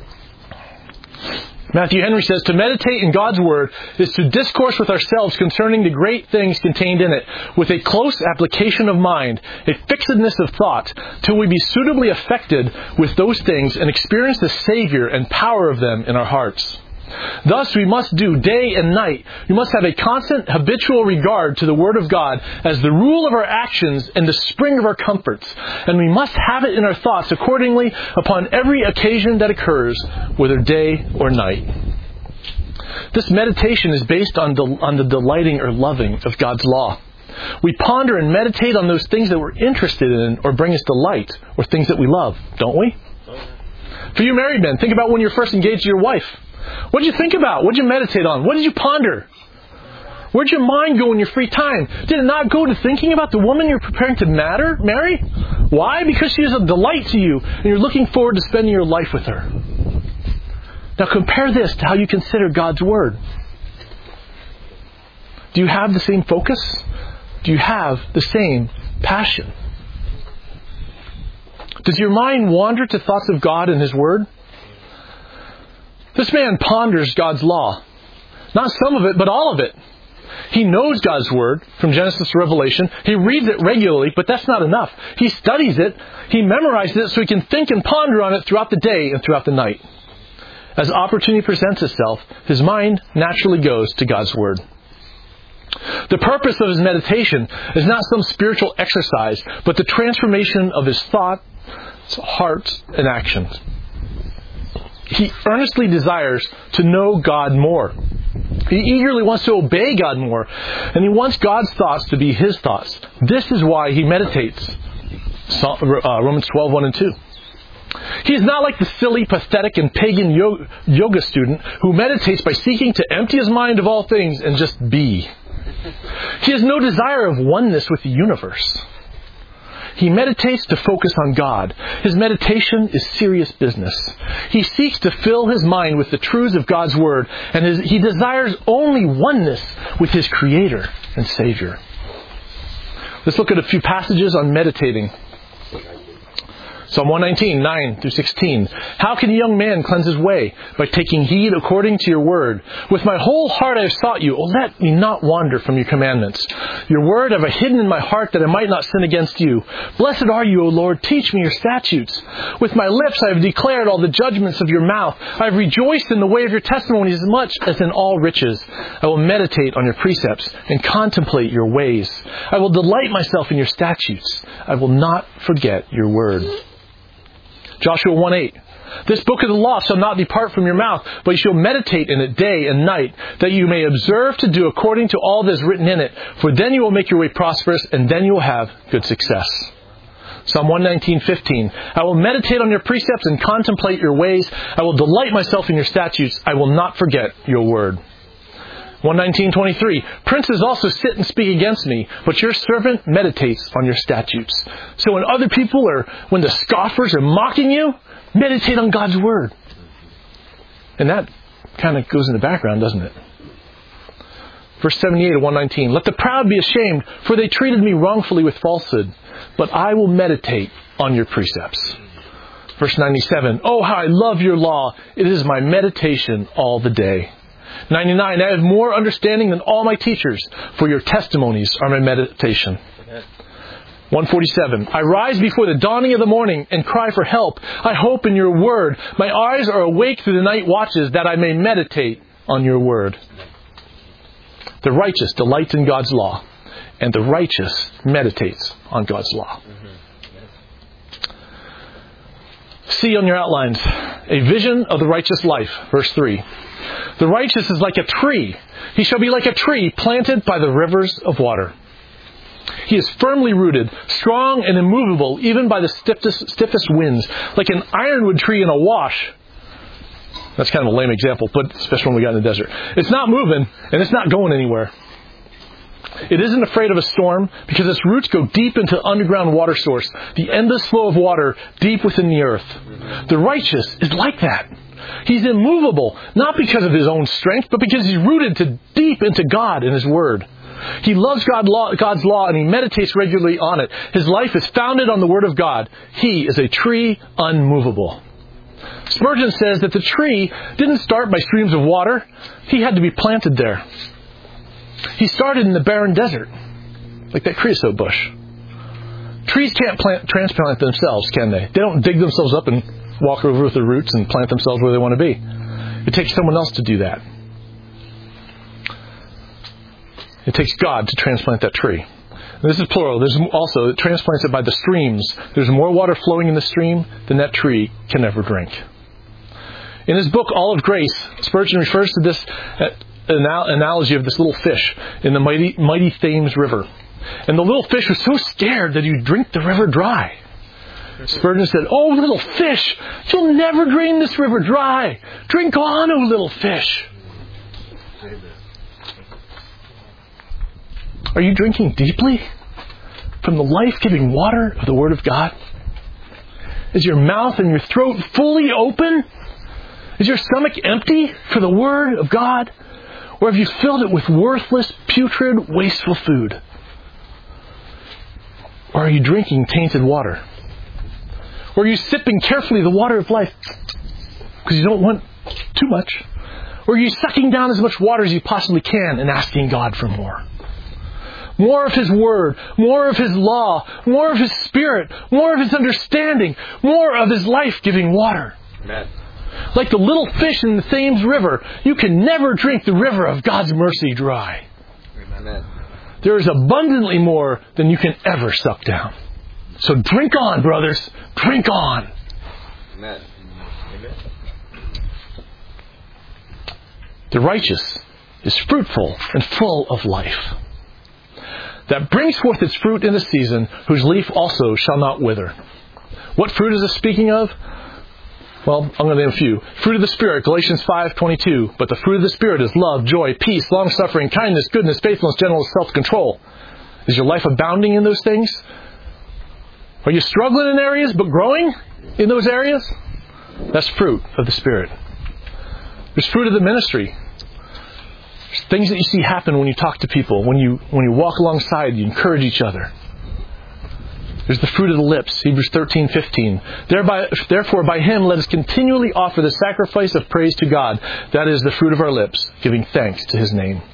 Matthew Henry says, "To meditate in God's Word is to discourse with ourselves concerning the great things contained in it, with a close application of mind, a fixedness of thought, till we be suitably affected with those things and experience the Savior and power of them in our hearts." Thus we must do day and night. We must have a constant, habitual regard to the Word of God as the rule of our actions and the spring of our comforts. And we must have it in our thoughts accordingly upon every occasion that occurs, whether day or night. This meditation is based on, the, on the delighting or loving of God's law. We ponder and meditate on those things that we're interested in or bring us delight, or things that we love, don't we? For you married men, think about when you're first engaged to your wife. What did you think about? What did you meditate on? What did you ponder? Where'd your mind go in your free time? Did it not go to thinking about the woman you're preparing to matter, marry? Why? Because she is a delight to you, and you're looking forward to spending your life with her. Now compare this to how you consider God's Word. Do you have the same focus? Do you have the same passion? Does your mind wander to thoughts of God and His Word? This man ponders God's law. Not some of it, but all of it. He knows God's Word from Genesis to Revelation. He reads it regularly, but that's not enough. He studies it. He memorizes it so he can think and ponder on it throughout the day and throughout the night. As opportunity presents itself, his mind naturally goes to God's Word. The purpose of his meditation is not some spiritual exercise, but the transformation of his thought, heart, and actions. He earnestly desires to know God more. He eagerly wants to obey God more, and he wants God's thoughts to be his thoughts. This is why he meditates. Romans twelve, one and two. He is not like the silly, pathetic, and pagan yoga student who meditates by seeking to empty his mind of all things and just be. He has no desire of oneness with the universe. He meditates to focus on God. His meditation is serious business. He seeks to fill his mind with the truths of God's Word, and his, he desires only oneness with his Creator and Savior. Let's look at a few passages on meditating. Psalm one nineteen, nine through sixteen. How can a young man cleanse his way? By taking heed according to your word. With my whole heart I have sought you. Oh, let me not wander from your commandments. Your word have I hidden in my heart that I might not sin against you. Blessed are you, O Lord. Teach me your statutes. With my lips I have declared all the judgments of your mouth. I have rejoiced in the way of your testimonies as much as in all riches. I will meditate on your precepts and contemplate your ways. I will delight myself in your statutes. I will not forget your word. Joshua one eight. This book of the law shall not depart from your mouth, but you shall meditate in it day and night, that you may observe to do according to all that is written in it. For then you will make your way prosperous, and then you will have good success. Psalm one nineteen, fifteen. I will meditate on your precepts and contemplate your ways. I will delight myself in your statutes. I will not forget your word. one nineteen, twenty-three. Princes also sit and speak against me, but your servant meditates on your statutes. So when other people are, when the scoffers are mocking you, meditate on God's word. And that kind of goes in the background, doesn't it? Verse seventy-eight of one nineteen. Let the proud be ashamed, for they treated me wrongfully with falsehood, but I will meditate on your precepts. Verse ninety-seven. Oh, how I love your law. It is my meditation all the day. ninety-nine. I have more understanding than all my teachers, for your testimonies are my meditation. one forty-seven. I rise before the dawning of the morning and cry for help. I hope in your word. My eyes are awake through the night watches, that I may meditate on your word. The righteous delights in God's law, and the righteous meditates on God's law. See on your outlines, a vision of the righteous life. Verse three. The righteous is like a tree. He shall be like a tree planted by the rivers of water. He is firmly rooted, strong and immovable, even by the stiffest, stiffest winds, like an ironwood tree in a wash. That's kind of a lame example, but especially when we got in the desert. It's not moving, and it's not going anywhere. It isn't afraid of a storm because its roots go deep into underground water source, the endless flow of water deep within the earth. The righteous is like that. He's immovable, not because of his own strength, but because he's rooted to deep into God and His Word. He loves God, God's law, and he meditates regularly on it. His life is founded on the Word of God. He is a tree unmovable. Spurgeon says that the tree didn't start by streams of water. He had to be planted there. He started in the barren desert, like that creosote bush. Trees can't plant, transplant themselves, can they? They don't dig themselves up and walk over with the roots and plant themselves where they want to be. It takes someone else to do that. It takes God to transplant that tree. And this is plural. There's also, it transplants it by the streams. There's more water flowing in the stream than that tree can ever drink. In his book, All of Grace, Spurgeon refers to this analogy of this little fish in the mighty, mighty Thames River. And the little fish was so scared that he would drink the river dry. Spurgeon said, "Oh, little fish, you'll never drain this river dry. Drink on, oh little fish." Are you drinking deeply from the life-giving water of the Word of God? Is your mouth and your throat fully open? Is your stomach empty for the Word of God? Or have you filled it with worthless, putrid, wasteful food? Or are you drinking tainted water? Or are you sipping carefully the water of life because you don't want too much? Or are you sucking down as much water as you possibly can and asking God for more? More of His Word, more of His law, more of His Spirit, more of His understanding, more of His life-giving water. Amen. Like the little fish in the Thames River, you can never drink the river of God's mercy dry. Amen. There is abundantly more than you can ever suck down. So drink on, brothers. Drink on. Amen. Amen. The righteous is fruitful and full of life, that brings forth its fruit in the season, whose leaf also shall not wither. What fruit is this speaking of? Well, I'm going to name a few. Fruit of the Spirit, Galatians five twenty-two. But the fruit of the Spirit is love, joy, peace, long-suffering, kindness, goodness, faithfulness, gentleness, self-control. Is your life abounding in those things? Are you struggling in areas but growing in those areas? That's fruit of the Spirit. There's fruit of the ministry. There's things that you see happen when you talk to people, when you when you walk alongside, you encourage each other. There's the fruit of the lips, Hebrews thirteen fifteen. Thereby, therefore, by Him let us continually offer the sacrifice of praise to God. That is the fruit of our lips, giving thanks to His name.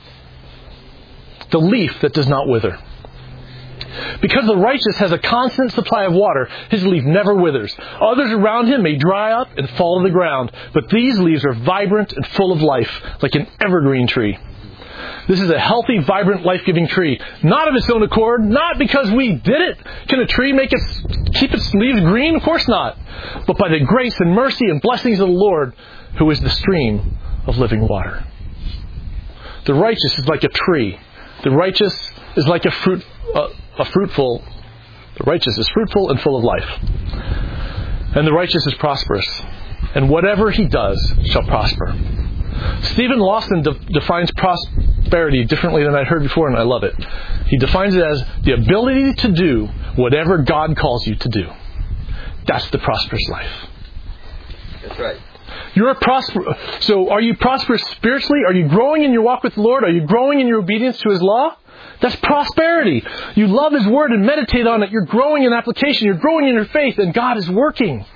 The leaf that does not wither. Because the righteous has a constant supply of water, his leaf never withers. Others around him may dry up and fall to the ground, but these leaves are vibrant and full of life, like an evergreen tree. This is a healthy, vibrant, life-giving tree. Not of its own accord, not because we did it. Can a tree make its, keep its leaves green? Of course not. But by the grace and mercy and blessings of the Lord, who is the stream of living water. The righteous is like a tree. The righteous is like a fruit, uh, a fruitful. The righteous is fruitful and full of life. And the righteous is prosperous. And whatever he does shall prosper. Stephen Lawson de- defines prosperity differently than I'd heard before, and I love it. He defines it as the ability to do whatever God calls you to do. That's the prosperous life. That's right. You're a prosper. So are you prosperous spiritually? Are you growing in your walk with the Lord? Are you growing in your obedience to His law? That's prosperity. You love His Word and meditate on it. You're growing in application. You're growing in your faith, and God is working.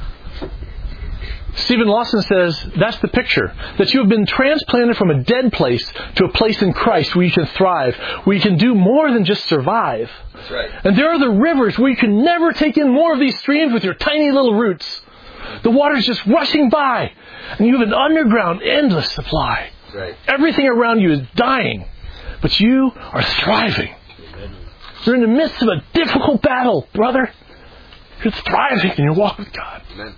Stephen Lawson says that's the picture. That you have been transplanted from a dead place to a place in Christ where you can thrive, where you can do more than just survive. That's right. And there are the rivers where you can never take in more of these streams with your tiny little roots. The water's just rushing by, and you have an underground, endless supply. That's right. Everything around you is dying, but you are thriving. You're in the midst of a difficult battle, brother. You're thriving in your walk with God. Amen.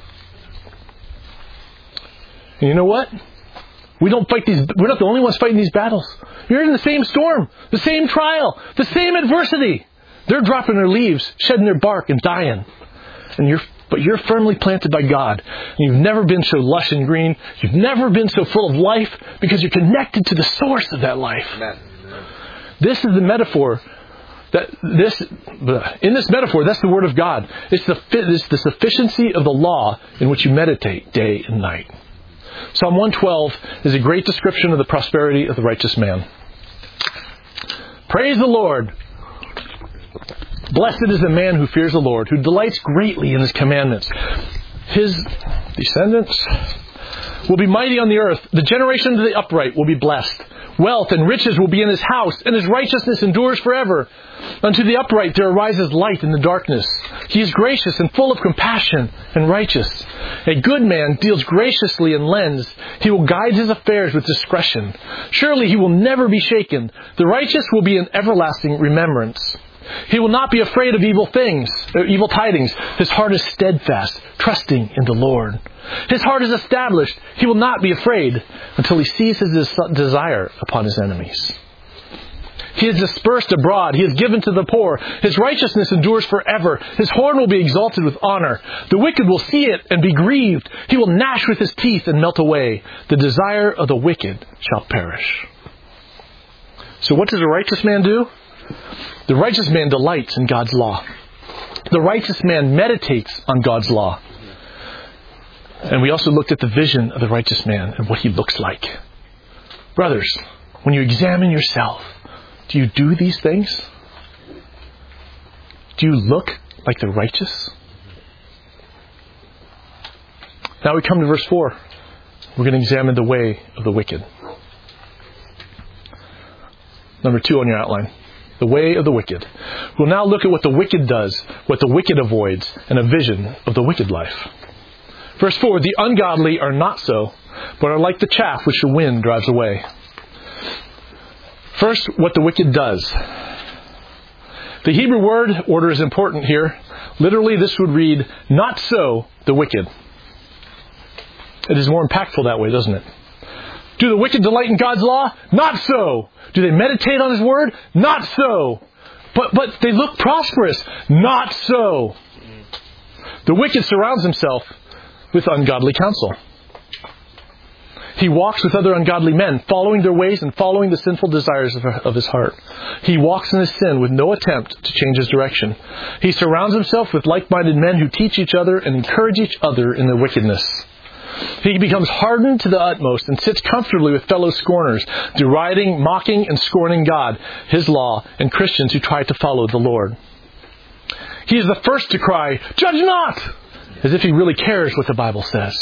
And you know what? We don't fight these. We're not the only ones fighting these battles. You're in the same storm, the same trial, the same adversity. They're dropping their leaves, shedding their bark, and dying. And you're, but you're firmly planted by God. And you've never been so lush and green. You've never been so full of life because you're connected to the source of that life. Amen. This is the metaphor. That this in this metaphor, that's the Word of God. It's the it's the sufficiency of the law in which you meditate day and night. Psalm one twelve is a great description of the prosperity of the righteous man. Praise the Lord. Blessed is the man who fears the Lord, who delights greatly in His commandments. His descendants will be mighty on the earth. The generation of the upright will be blessed. Wealth and riches will be in his house, and his righteousness endures forever. Unto the upright there arises light in the darkness. He is gracious and full of compassion and righteous. A good man deals graciously and lends. He will guide his affairs with discretion. Surely he will never be shaken. The righteous will be in everlasting remembrance. He will not be afraid of evil things, or evil tidings. His heart is steadfast, trusting in the Lord. His heart is established. He will not be afraid until he sees his desire upon his enemies. He is dispersed abroad. He is given to the poor. His righteousness endures forever. His horn will be exalted with honor. The wicked will see it and be grieved. He will gnash with his teeth and melt away. The desire of the wicked shall perish. So what does a righteous man do? The righteous man delights in God's law. The righteous man meditates on God's law. And we also looked at the vision of the righteous man and what he looks like. Brothers, when you examine yourself, do you do these things? Do you look like the righteous? Now we come to verse four. We're going to examine the way of the wicked. Number two on your outline. The way of the wicked. We'll now look at what the wicked does, what the wicked avoids, and a vision of the wicked life. Verse four, the ungodly are not so, but are like the chaff which the wind drives away. First, what the wicked does. The Hebrew word order is important here. Literally, this would read, not so the wicked. It is more impactful that way, doesn't it? Do the wicked delight in God's law? Not so. Do they meditate on His word? Not so. But but they look prosperous? Not so. The wicked surrounds himself with ungodly counsel. He walks with other ungodly men, following their ways and following the sinful desires of, of his heart. He walks in his sin with no attempt to change his direction. He surrounds himself with like-minded men who teach each other and encourage each other in their wickedness. He becomes hardened to the utmost and sits comfortably with fellow scorners, deriding, mocking, and scorning God, His law, and Christians who try to follow the Lord. He is the first to cry, "Judge not!" as if he really cares what the Bible says.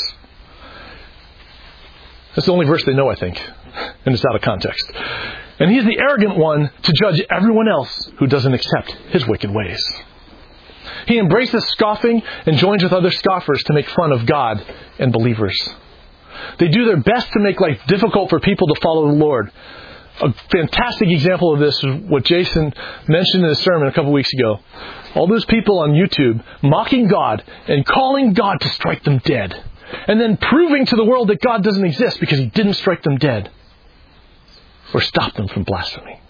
That's the only verse they know, I think, and it's out of context. And he's the arrogant one to judge everyone else who doesn't accept his wicked ways. He embraces scoffing and joins with other scoffers to make fun of God and believers. They do their best to make life difficult for people to follow the Lord. A fantastic example of this is what Jason mentioned in his sermon a couple weeks ago. All those people on YouTube mocking God and calling God to strike them dead. And then proving to the world that God doesn't exist because He didn't strike them dead or stop them from blasphemy.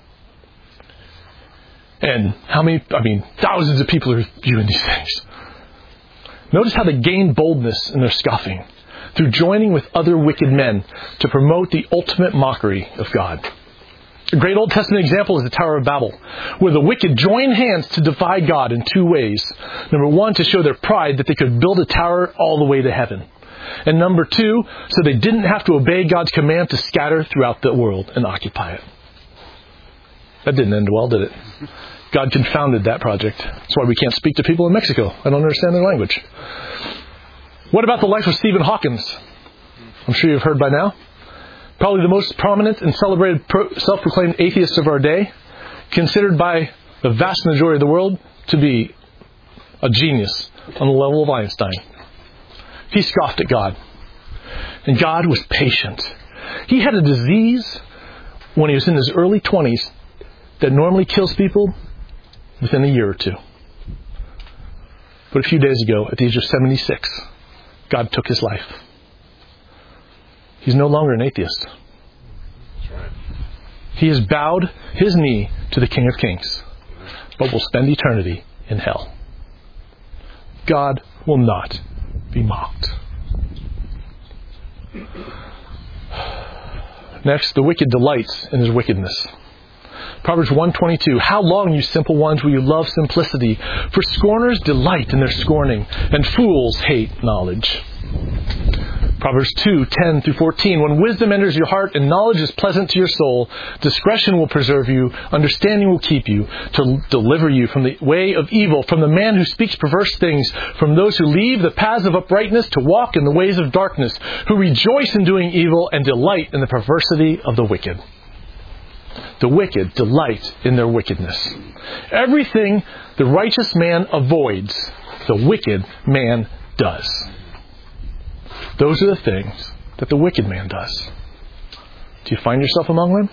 And how many, I mean, thousands of people are viewing these things. Notice how they gain boldness in their scoffing through joining with other wicked men to promote the ultimate mockery of God. A great Old Testament example is the Tower of Babel, where the wicked join hands to defy God in two ways. Number one, to show their pride that they could build a tower all the way to heaven. And number two, so they didn't have to obey God's command to scatter throughout the world and occupy it. That didn't end well, did it? God confounded that project. That's why we can't speak to people in Mexico. I don't understand their language. What about the life of Stephen Hawkins? I'm sure you've heard by now. Probably the most prominent and celebrated self-proclaimed atheist of our day, considered by the vast majority of the world to be a genius on the level of Einstein. He scoffed at God. And God was patient. He had a disease when he was in his early twenties that normally kills people within a year or two. But a few days ago, at the age of seventy-six, God took his life. He's no longer an atheist. He has bowed his knee to the King of Kings, but will spend eternity in hell. God will not be mocked. Next, the wicked delights in his wickedness. Proverbs one twenty-two, how long, you simple ones, will you love simplicity? For scorners delight in their scorning, and fools hate knowledge. Proverbs two ten through fourteen, when wisdom enters your heart and knowledge is pleasant to your soul, discretion will preserve you, understanding will keep you, to deliver you from the way of evil, from the man who speaks perverse things, from those who leave the paths of uprightness to walk in the ways of darkness, who rejoice in doing evil and delight in the perversity of the wicked. The wicked delight in their wickedness. Everything the righteous man avoids, the wicked man does. Those are the things that the wicked man does. Do you find yourself among them?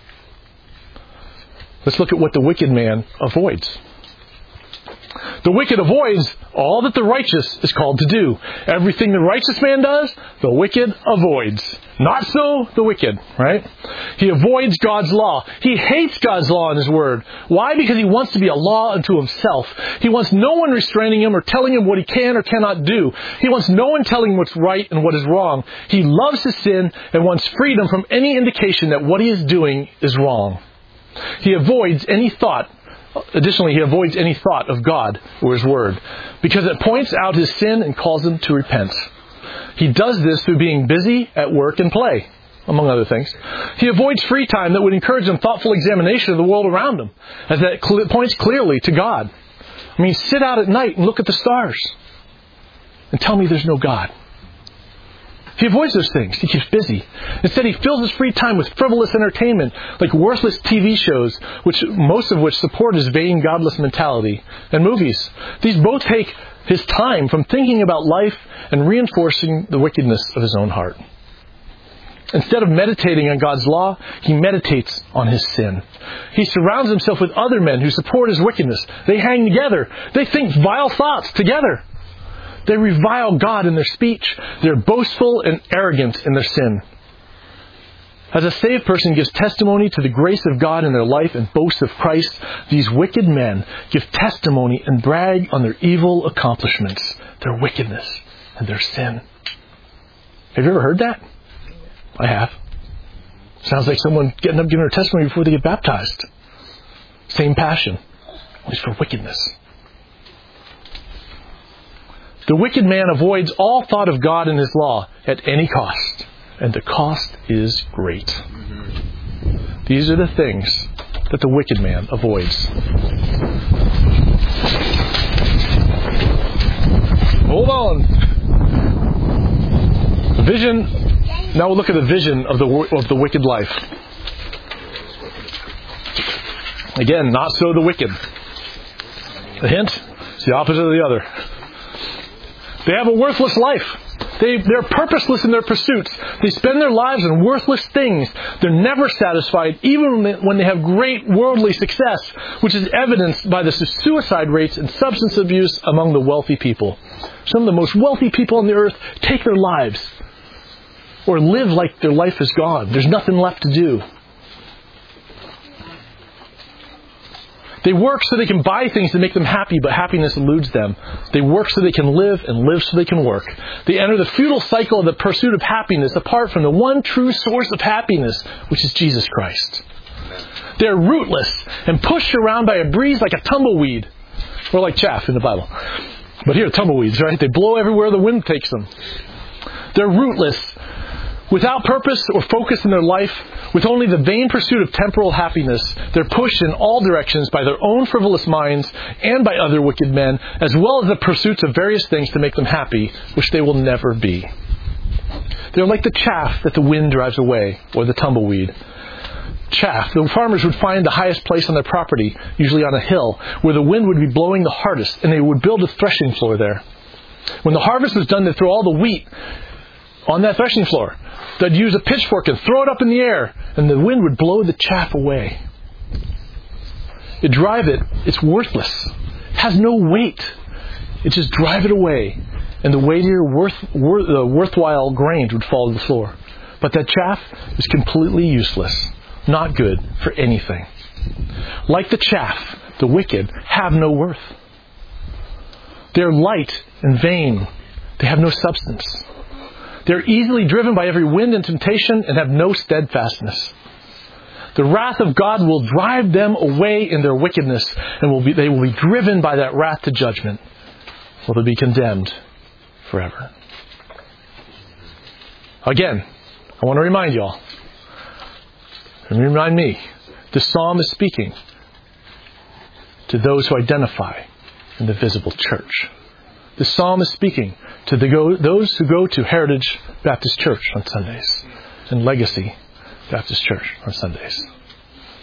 Let's look at what the wicked man avoids. The wicked avoids all that the righteous is called to do. Everything the righteous man does, the wicked avoids. Not so the wicked, right? He avoids God's law. He hates God's law and His Word. Why? Because he wants to be a law unto himself. He wants no one restraining him or telling him what he can or cannot do. He wants no one telling him what's right and what is wrong. He loves his sin and wants freedom from any indication that what he is doing is wrong. He avoids any thought Additionally, he avoids any thought of God or His Word because it points out his sin and calls him to repent. He does this through being busy at work and play, among other things. He avoids free time that would encourage him thoughtful examination of the world around him, as that cl- points clearly to God. I mean, sit out at night and look at the stars and tell me there's no God. He avoids those things. He keeps busy. Instead, he fills his free time with frivolous entertainment, like worthless T V shows, which most of which support his vain, godless mentality, and movies. These both take his time from thinking about life and reinforcing the wickedness of his own heart. Instead of meditating on God's law, he meditates on his sin. He surrounds himself with other men who support his wickedness. They hang together. They think vile thoughts together. They revile God in their speech. They're boastful and arrogant in their sin. As a saved person gives testimony to the grace of God in their life and boasts of Christ, these wicked men give testimony and brag on their evil accomplishments, their wickedness, and their sin. Have you ever heard that? I have. Sounds like someone getting up giving their testimony before they get baptized. Same passion, only for wickedness. The wicked man avoids all thought of God and His law at any cost, and the cost is great. Mm-hmm. These are the things that the wicked man avoids. Hold on. Vision. Now we'll look at the vision of the of the wicked life. Again, not so the wicked. A hint? It's the opposite of the other. They have a worthless life. They, they're purposeless in their pursuits. They spend their lives on worthless things. They're never satisfied, even when they, when they have great worldly success, which is evidenced by the suicide rates and substance abuse among the wealthy people. Some of the most wealthy people on the earth take their lives or live like their life is gone. There's nothing left to do. They work so they can buy things to make them happy, but happiness eludes them. They work so they can live, and live so they can work. They enter the futile cycle of the pursuit of happiness apart from the one true source of happiness, which is Jesus Christ. They're rootless and pushed around by a breeze like a tumbleweed, or like chaff in the Bible. But here, tumbleweeds, right? They blow everywhere the wind takes them. They're rootless, without purpose or focus in their life, with only the vain pursuit of temporal happiness. They're pushed in all directions by their own frivolous minds and by other wicked men, as well as the pursuits of various things to make them happy, which they will never be. They're like the chaff that the wind drives away, or the tumbleweed. Chaff. The farmers would find the highest place on their property, usually on a hill, where the wind would be blowing the hardest, and they would build a threshing floor there. When the harvest was done, they'd throw all the wheat on that threshing floor. They'd use a pitchfork and throw it up in the air, and the wind would blow the chaff away. It drive it, it's worthless. It has no weight. It just drive it away, and the weightier, worth, worth, uh, worthwhile grains would fall to the floor. But that chaff is completely useless, not good for anything. Like the chaff, the wicked have no worth. They're light and vain. They have no substance. They're easily driven by every wind and temptation and have no steadfastness. The wrath of God will drive them away in their wickedness, and will be, they will be driven by that wrath to judgment. Will they be condemned forever. Again, I want to remind you all, and remind me, the psalm is speaking to those who identify in the visible church. The psalm is speaking to the go, those who go to Heritage Baptist Church on Sundays and Legacy Baptist Church on Sundays.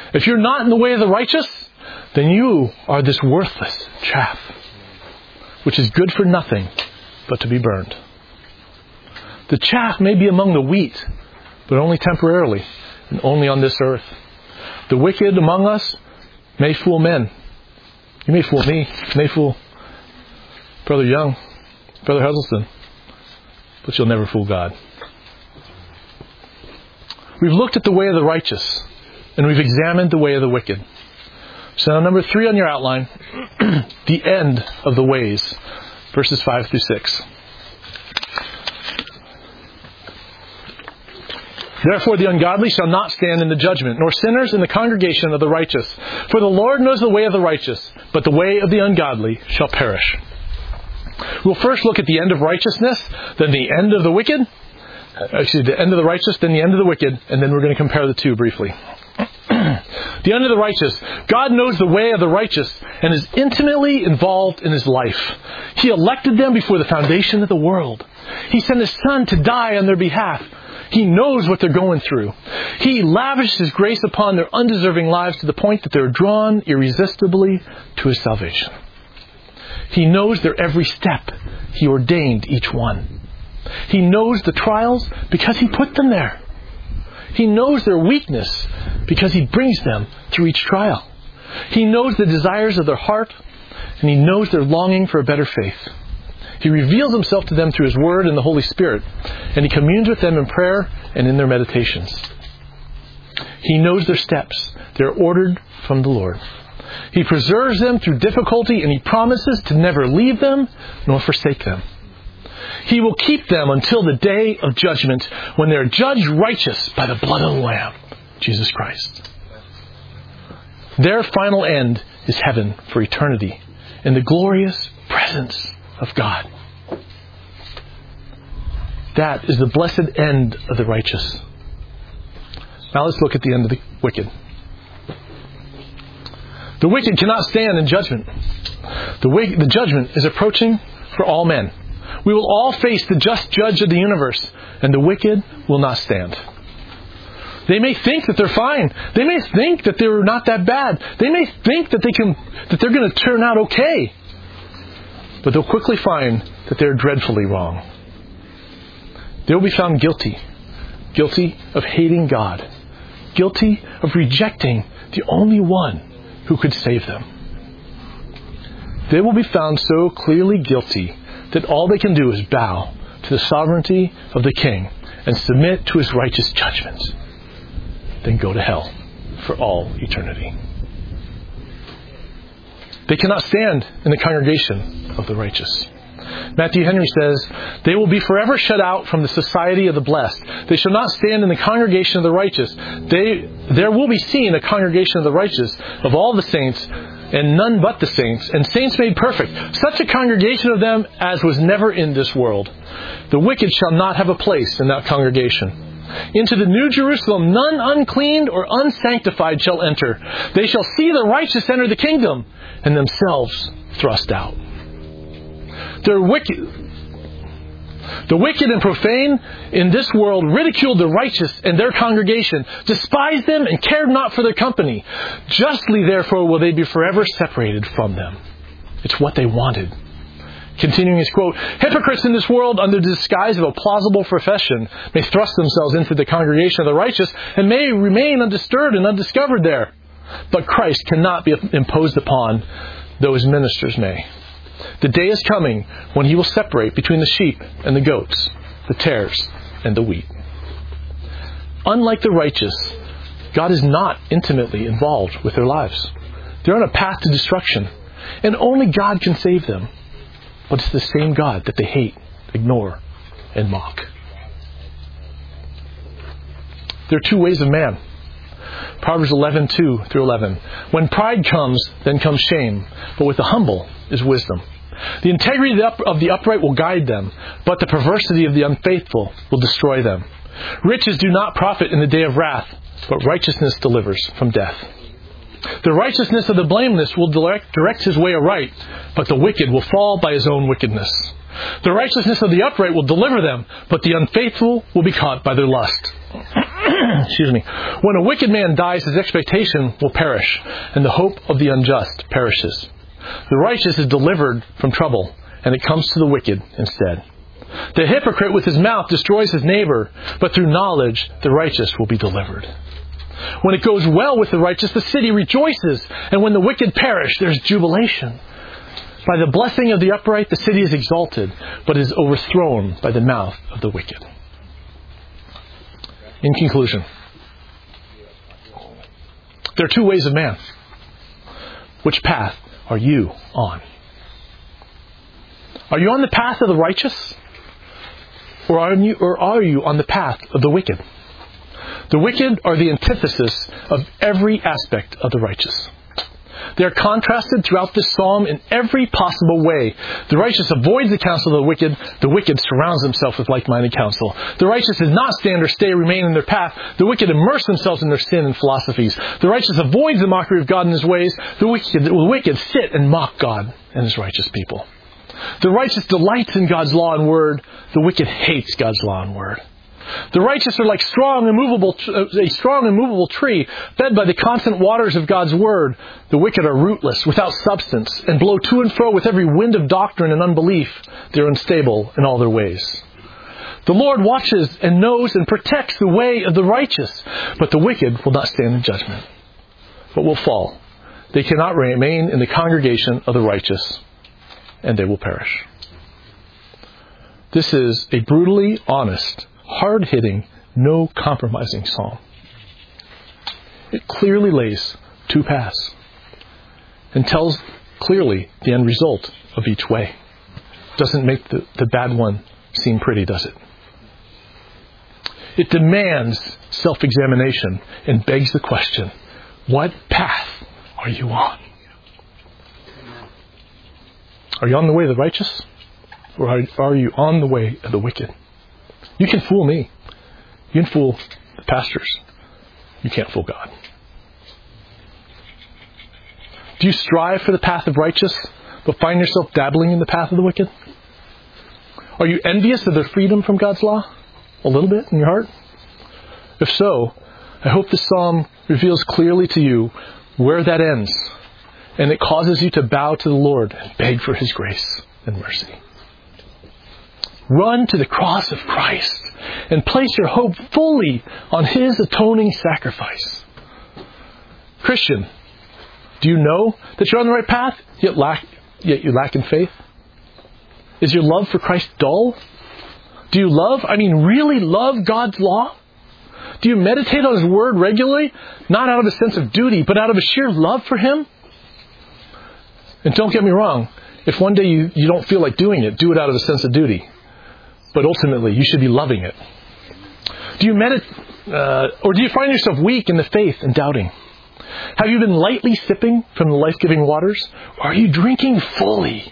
If you're not in the way of the righteous, then you are this worthless chaff, which is good for nothing but to be burned. The chaff may be among the wheat, but only temporarily and only on this earth. The wicked among us may fool men. You may fool me. You may fool Brother Young, Brother Huddleston, but you'll never fool God. We've looked at the way of the righteous, and we've examined the way of the wicked. So now number three on your outline, the end of the ways, verses five through six. Therefore the ungodly shall not stand in the judgment, nor sinners in the congregation of the righteous. For the Lord knows the way of the righteous, but the way of the ungodly shall perish. We'll first look at the end of righteousness, then the end of the wicked. Actually, the end of the righteous, then the end of the wicked, and then we're going to compare the two briefly. The end of the righteous. God knows the way of the righteous and is intimately involved in his life. He elected them before the foundation of the world. He sent his Son to die on their behalf. He knows what they're going through. He lavished his grace upon their undeserving lives to the point that they're drawn irresistibly to his salvation. He knows their every step. He ordained each one. He knows the trials because he put them there. He knows their weakness because he brings them through each trial. He knows the desires of their heart, and he knows their longing for a better faith. He reveals himself to them through his Word and the Holy Spirit, and he communes with them in prayer and in their meditations. He knows their steps. They're ordered from the Lord. He preserves them through difficulty, and he promises to never leave them nor forsake them. He will keep them until the day of judgment, when they are judged righteous by the blood of the Lamb, Jesus Christ. Their final end is heaven for eternity in the glorious presence of God. That is the blessed end of the righteous. Now let's look at the end of the wicked. The wicked cannot stand in judgment. The, wicked, the judgment is approaching for all men. We will all face the just judge of the universe, and the wicked will not stand. They may think that they're fine. They may think that they're not that bad. They may think that they can that they're going to turn out okay. But they'll quickly find that they're dreadfully wrong. They will be found guilty. Guilty of hating God. Guilty of rejecting the only one who could save them. They will be found so clearly guilty that all they can do is bow to the sovereignty of the King and submit to his righteous judgment. Then go to hell for all eternity. They cannot stand in the congregation of the righteous. Matthew Henry says, they will be forever shut out from the society of the blessed. They shall not stand in the congregation of the righteous. They, there will be seen a congregation of the righteous, of all the saints, and none but the saints, and saints made perfect. Such a congregation of them as was never in this world. The wicked shall not have a place in that congregation. Into the new Jerusalem none uncleaned or unsanctified shall enter. They shall see the righteous enter the kingdom, and themselves thrust out. They're wicked. The wicked and profane in this world ridiculed the righteous and their congregation, despised them, and cared not for their company. Justly, therefore, will they be forever separated from them. It's what they wanted. Continuing his quote, hypocrites in this world, under the disguise of a plausible profession, may thrust themselves into the congregation of the righteous and may remain undisturbed and undiscovered there. But Christ cannot be imposed upon, though his ministers may. The day is coming when he will separate between the sheep and the goats, the tares and the wheat. Unlike the righteous, God is not intimately involved with their lives. They're on a path to destruction, and only God can save them. But it's the same God that they hate, ignore, and mock. There are two ways of man. Proverbs eleven, two through eleven. When pride comes, then comes shame, but with the humble is wisdom. The integrity of the upright will guide them, but the perversity of the unfaithful will destroy them. Riches do not profit in the day of wrath, but righteousness delivers from death. The righteousness of the blameless will direct, direct his way aright, but the wicked will fall by his own wickedness. The righteousness of the upright will deliver them, but the unfaithful will be caught by their lust. Excuse me. When a wicked man dies, his expectation will perish, and the hope of the unjust perishes. The righteous is delivered from trouble, and it comes to the wicked instead. The hypocrite with his mouth destroys his neighbor, but through knowledge the righteous will be delivered. When it goes well with the righteous, the city rejoices, and when the wicked perish, there's jubilation. By the blessing of the upright, the city is exalted, but is overthrown by the mouth of the wicked. In conclusion, there are two ways of man. Which path are you on? Are you on the path of the righteous? Or are you, or are you on the path of the wicked? The wicked are the antithesis of every aspect of the righteous. They are contrasted throughout this psalm in every possible way. The righteous avoids the counsel of the wicked. The wicked surrounds himself with like-minded counsel. The righteous does not stand or stay or remain in their path. The wicked immerse themselves in their sin and philosophies. The righteous avoids the mockery of God and his ways. The wicked, the wicked sit and mock God and his righteous people. The righteous delights in God's law and word. The wicked hates God's law and word. The righteous are like strong, immovable, a strong, immovable tree, fed by the constant waters of God's word. The wicked are rootless, without substance, and blow to and fro with every wind of doctrine and unbelief. They are unstable in all their ways. The Lord watches and knows and protects the way of the righteous, but the wicked will not stand in judgment, but will fall. They cannot remain in the congregation of the righteous, and they will perish. This is a brutally honest, hard-hitting, no compromising psalm. It clearly lays two paths and tells clearly the end result of each way. Doesn't make the, the bad one seem pretty, does it? It demands self-examination and begs the question, what path are you on? Are you on the way of the righteous? Or are, are you on the way of the wicked? You can fool me. You can fool the pastors. You can't fool God. Do you strive for the path of righteous, but find yourself dabbling in the path of the wicked? Are you envious of their freedom from God's law? A little bit in your heart? If so, I hope this psalm reveals clearly to you where that ends, and it causes you to bow to the Lord and beg for His grace and mercy. Run to the cross of Christ and place your hope fully on His atoning sacrifice. Christian, do you know that you're on the right path, yet lack, yet you lack in faith? Is your love for Christ dull? Do you love, I mean really love God's law? Do you meditate on His Word regularly, not out of a sense of duty, but out of a sheer love for Him? And don't get me wrong, if one day you, you don't feel like doing it, do it out of a sense of duty. But ultimately, you should be loving it. Do you meditate, uh, or do you find yourself weak in the faith and doubting? Have you been lightly sipping from the life-giving waters? Or are you drinking fully?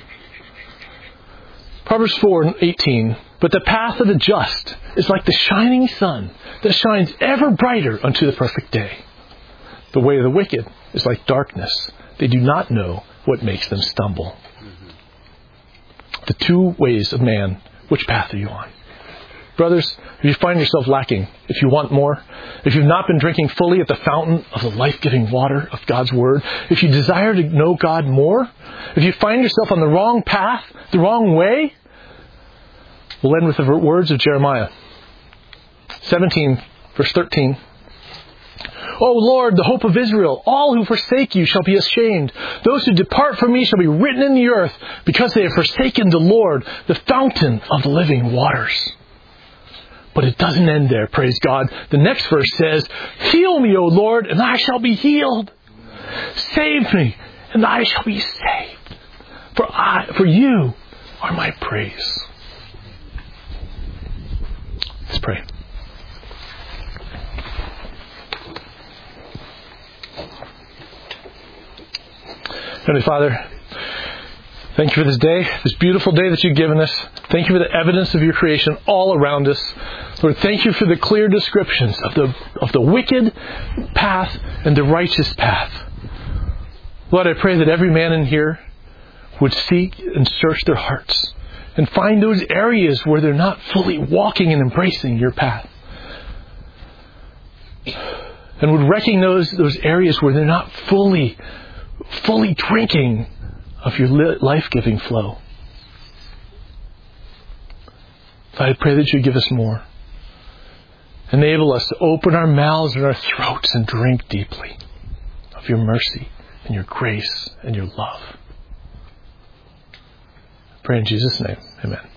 Proverbs four eighteen. But the path of the just is like the shining sun that shines ever brighter unto the perfect day. The way of the wicked is like darkness. They do not know what makes them stumble. The two ways of man. Which path are you on? Brothers, if you find yourself lacking, if you want more, if you've not been drinking fully at the fountain of the life-giving water of God's Word, if you desire to know God more, if you find yourself on the wrong path, the wrong way, we'll end with the words of Jeremiah. seventeen, verse thirteen. O Lord, the hope of Israel, all who forsake you shall be ashamed. Those who depart from me shall be written in the earth, because they have forsaken the Lord, the fountain of living waters. But it doesn't end there, praise God. The next verse says, heal me, O Lord, and I shall be healed. Save me, and I shall be saved. For I, for you are my praise. Let's pray. Heavenly Father, thank you for this day, this beautiful day that you've given us. Thank you for the evidence of your creation all around us. Lord, thank you for the clear descriptions of the of the wicked path and the righteous path. Lord, I pray that every man in here would seek and search their hearts and find those areas where they're not fully walking and embracing your path. and would recognize those areas where they're not fully, fully drinking of your life-giving flow. I pray that you give us more. Enable us to open our mouths and our throats and drink deeply of your mercy and your grace and your love. I pray in Jesus' name. Amen.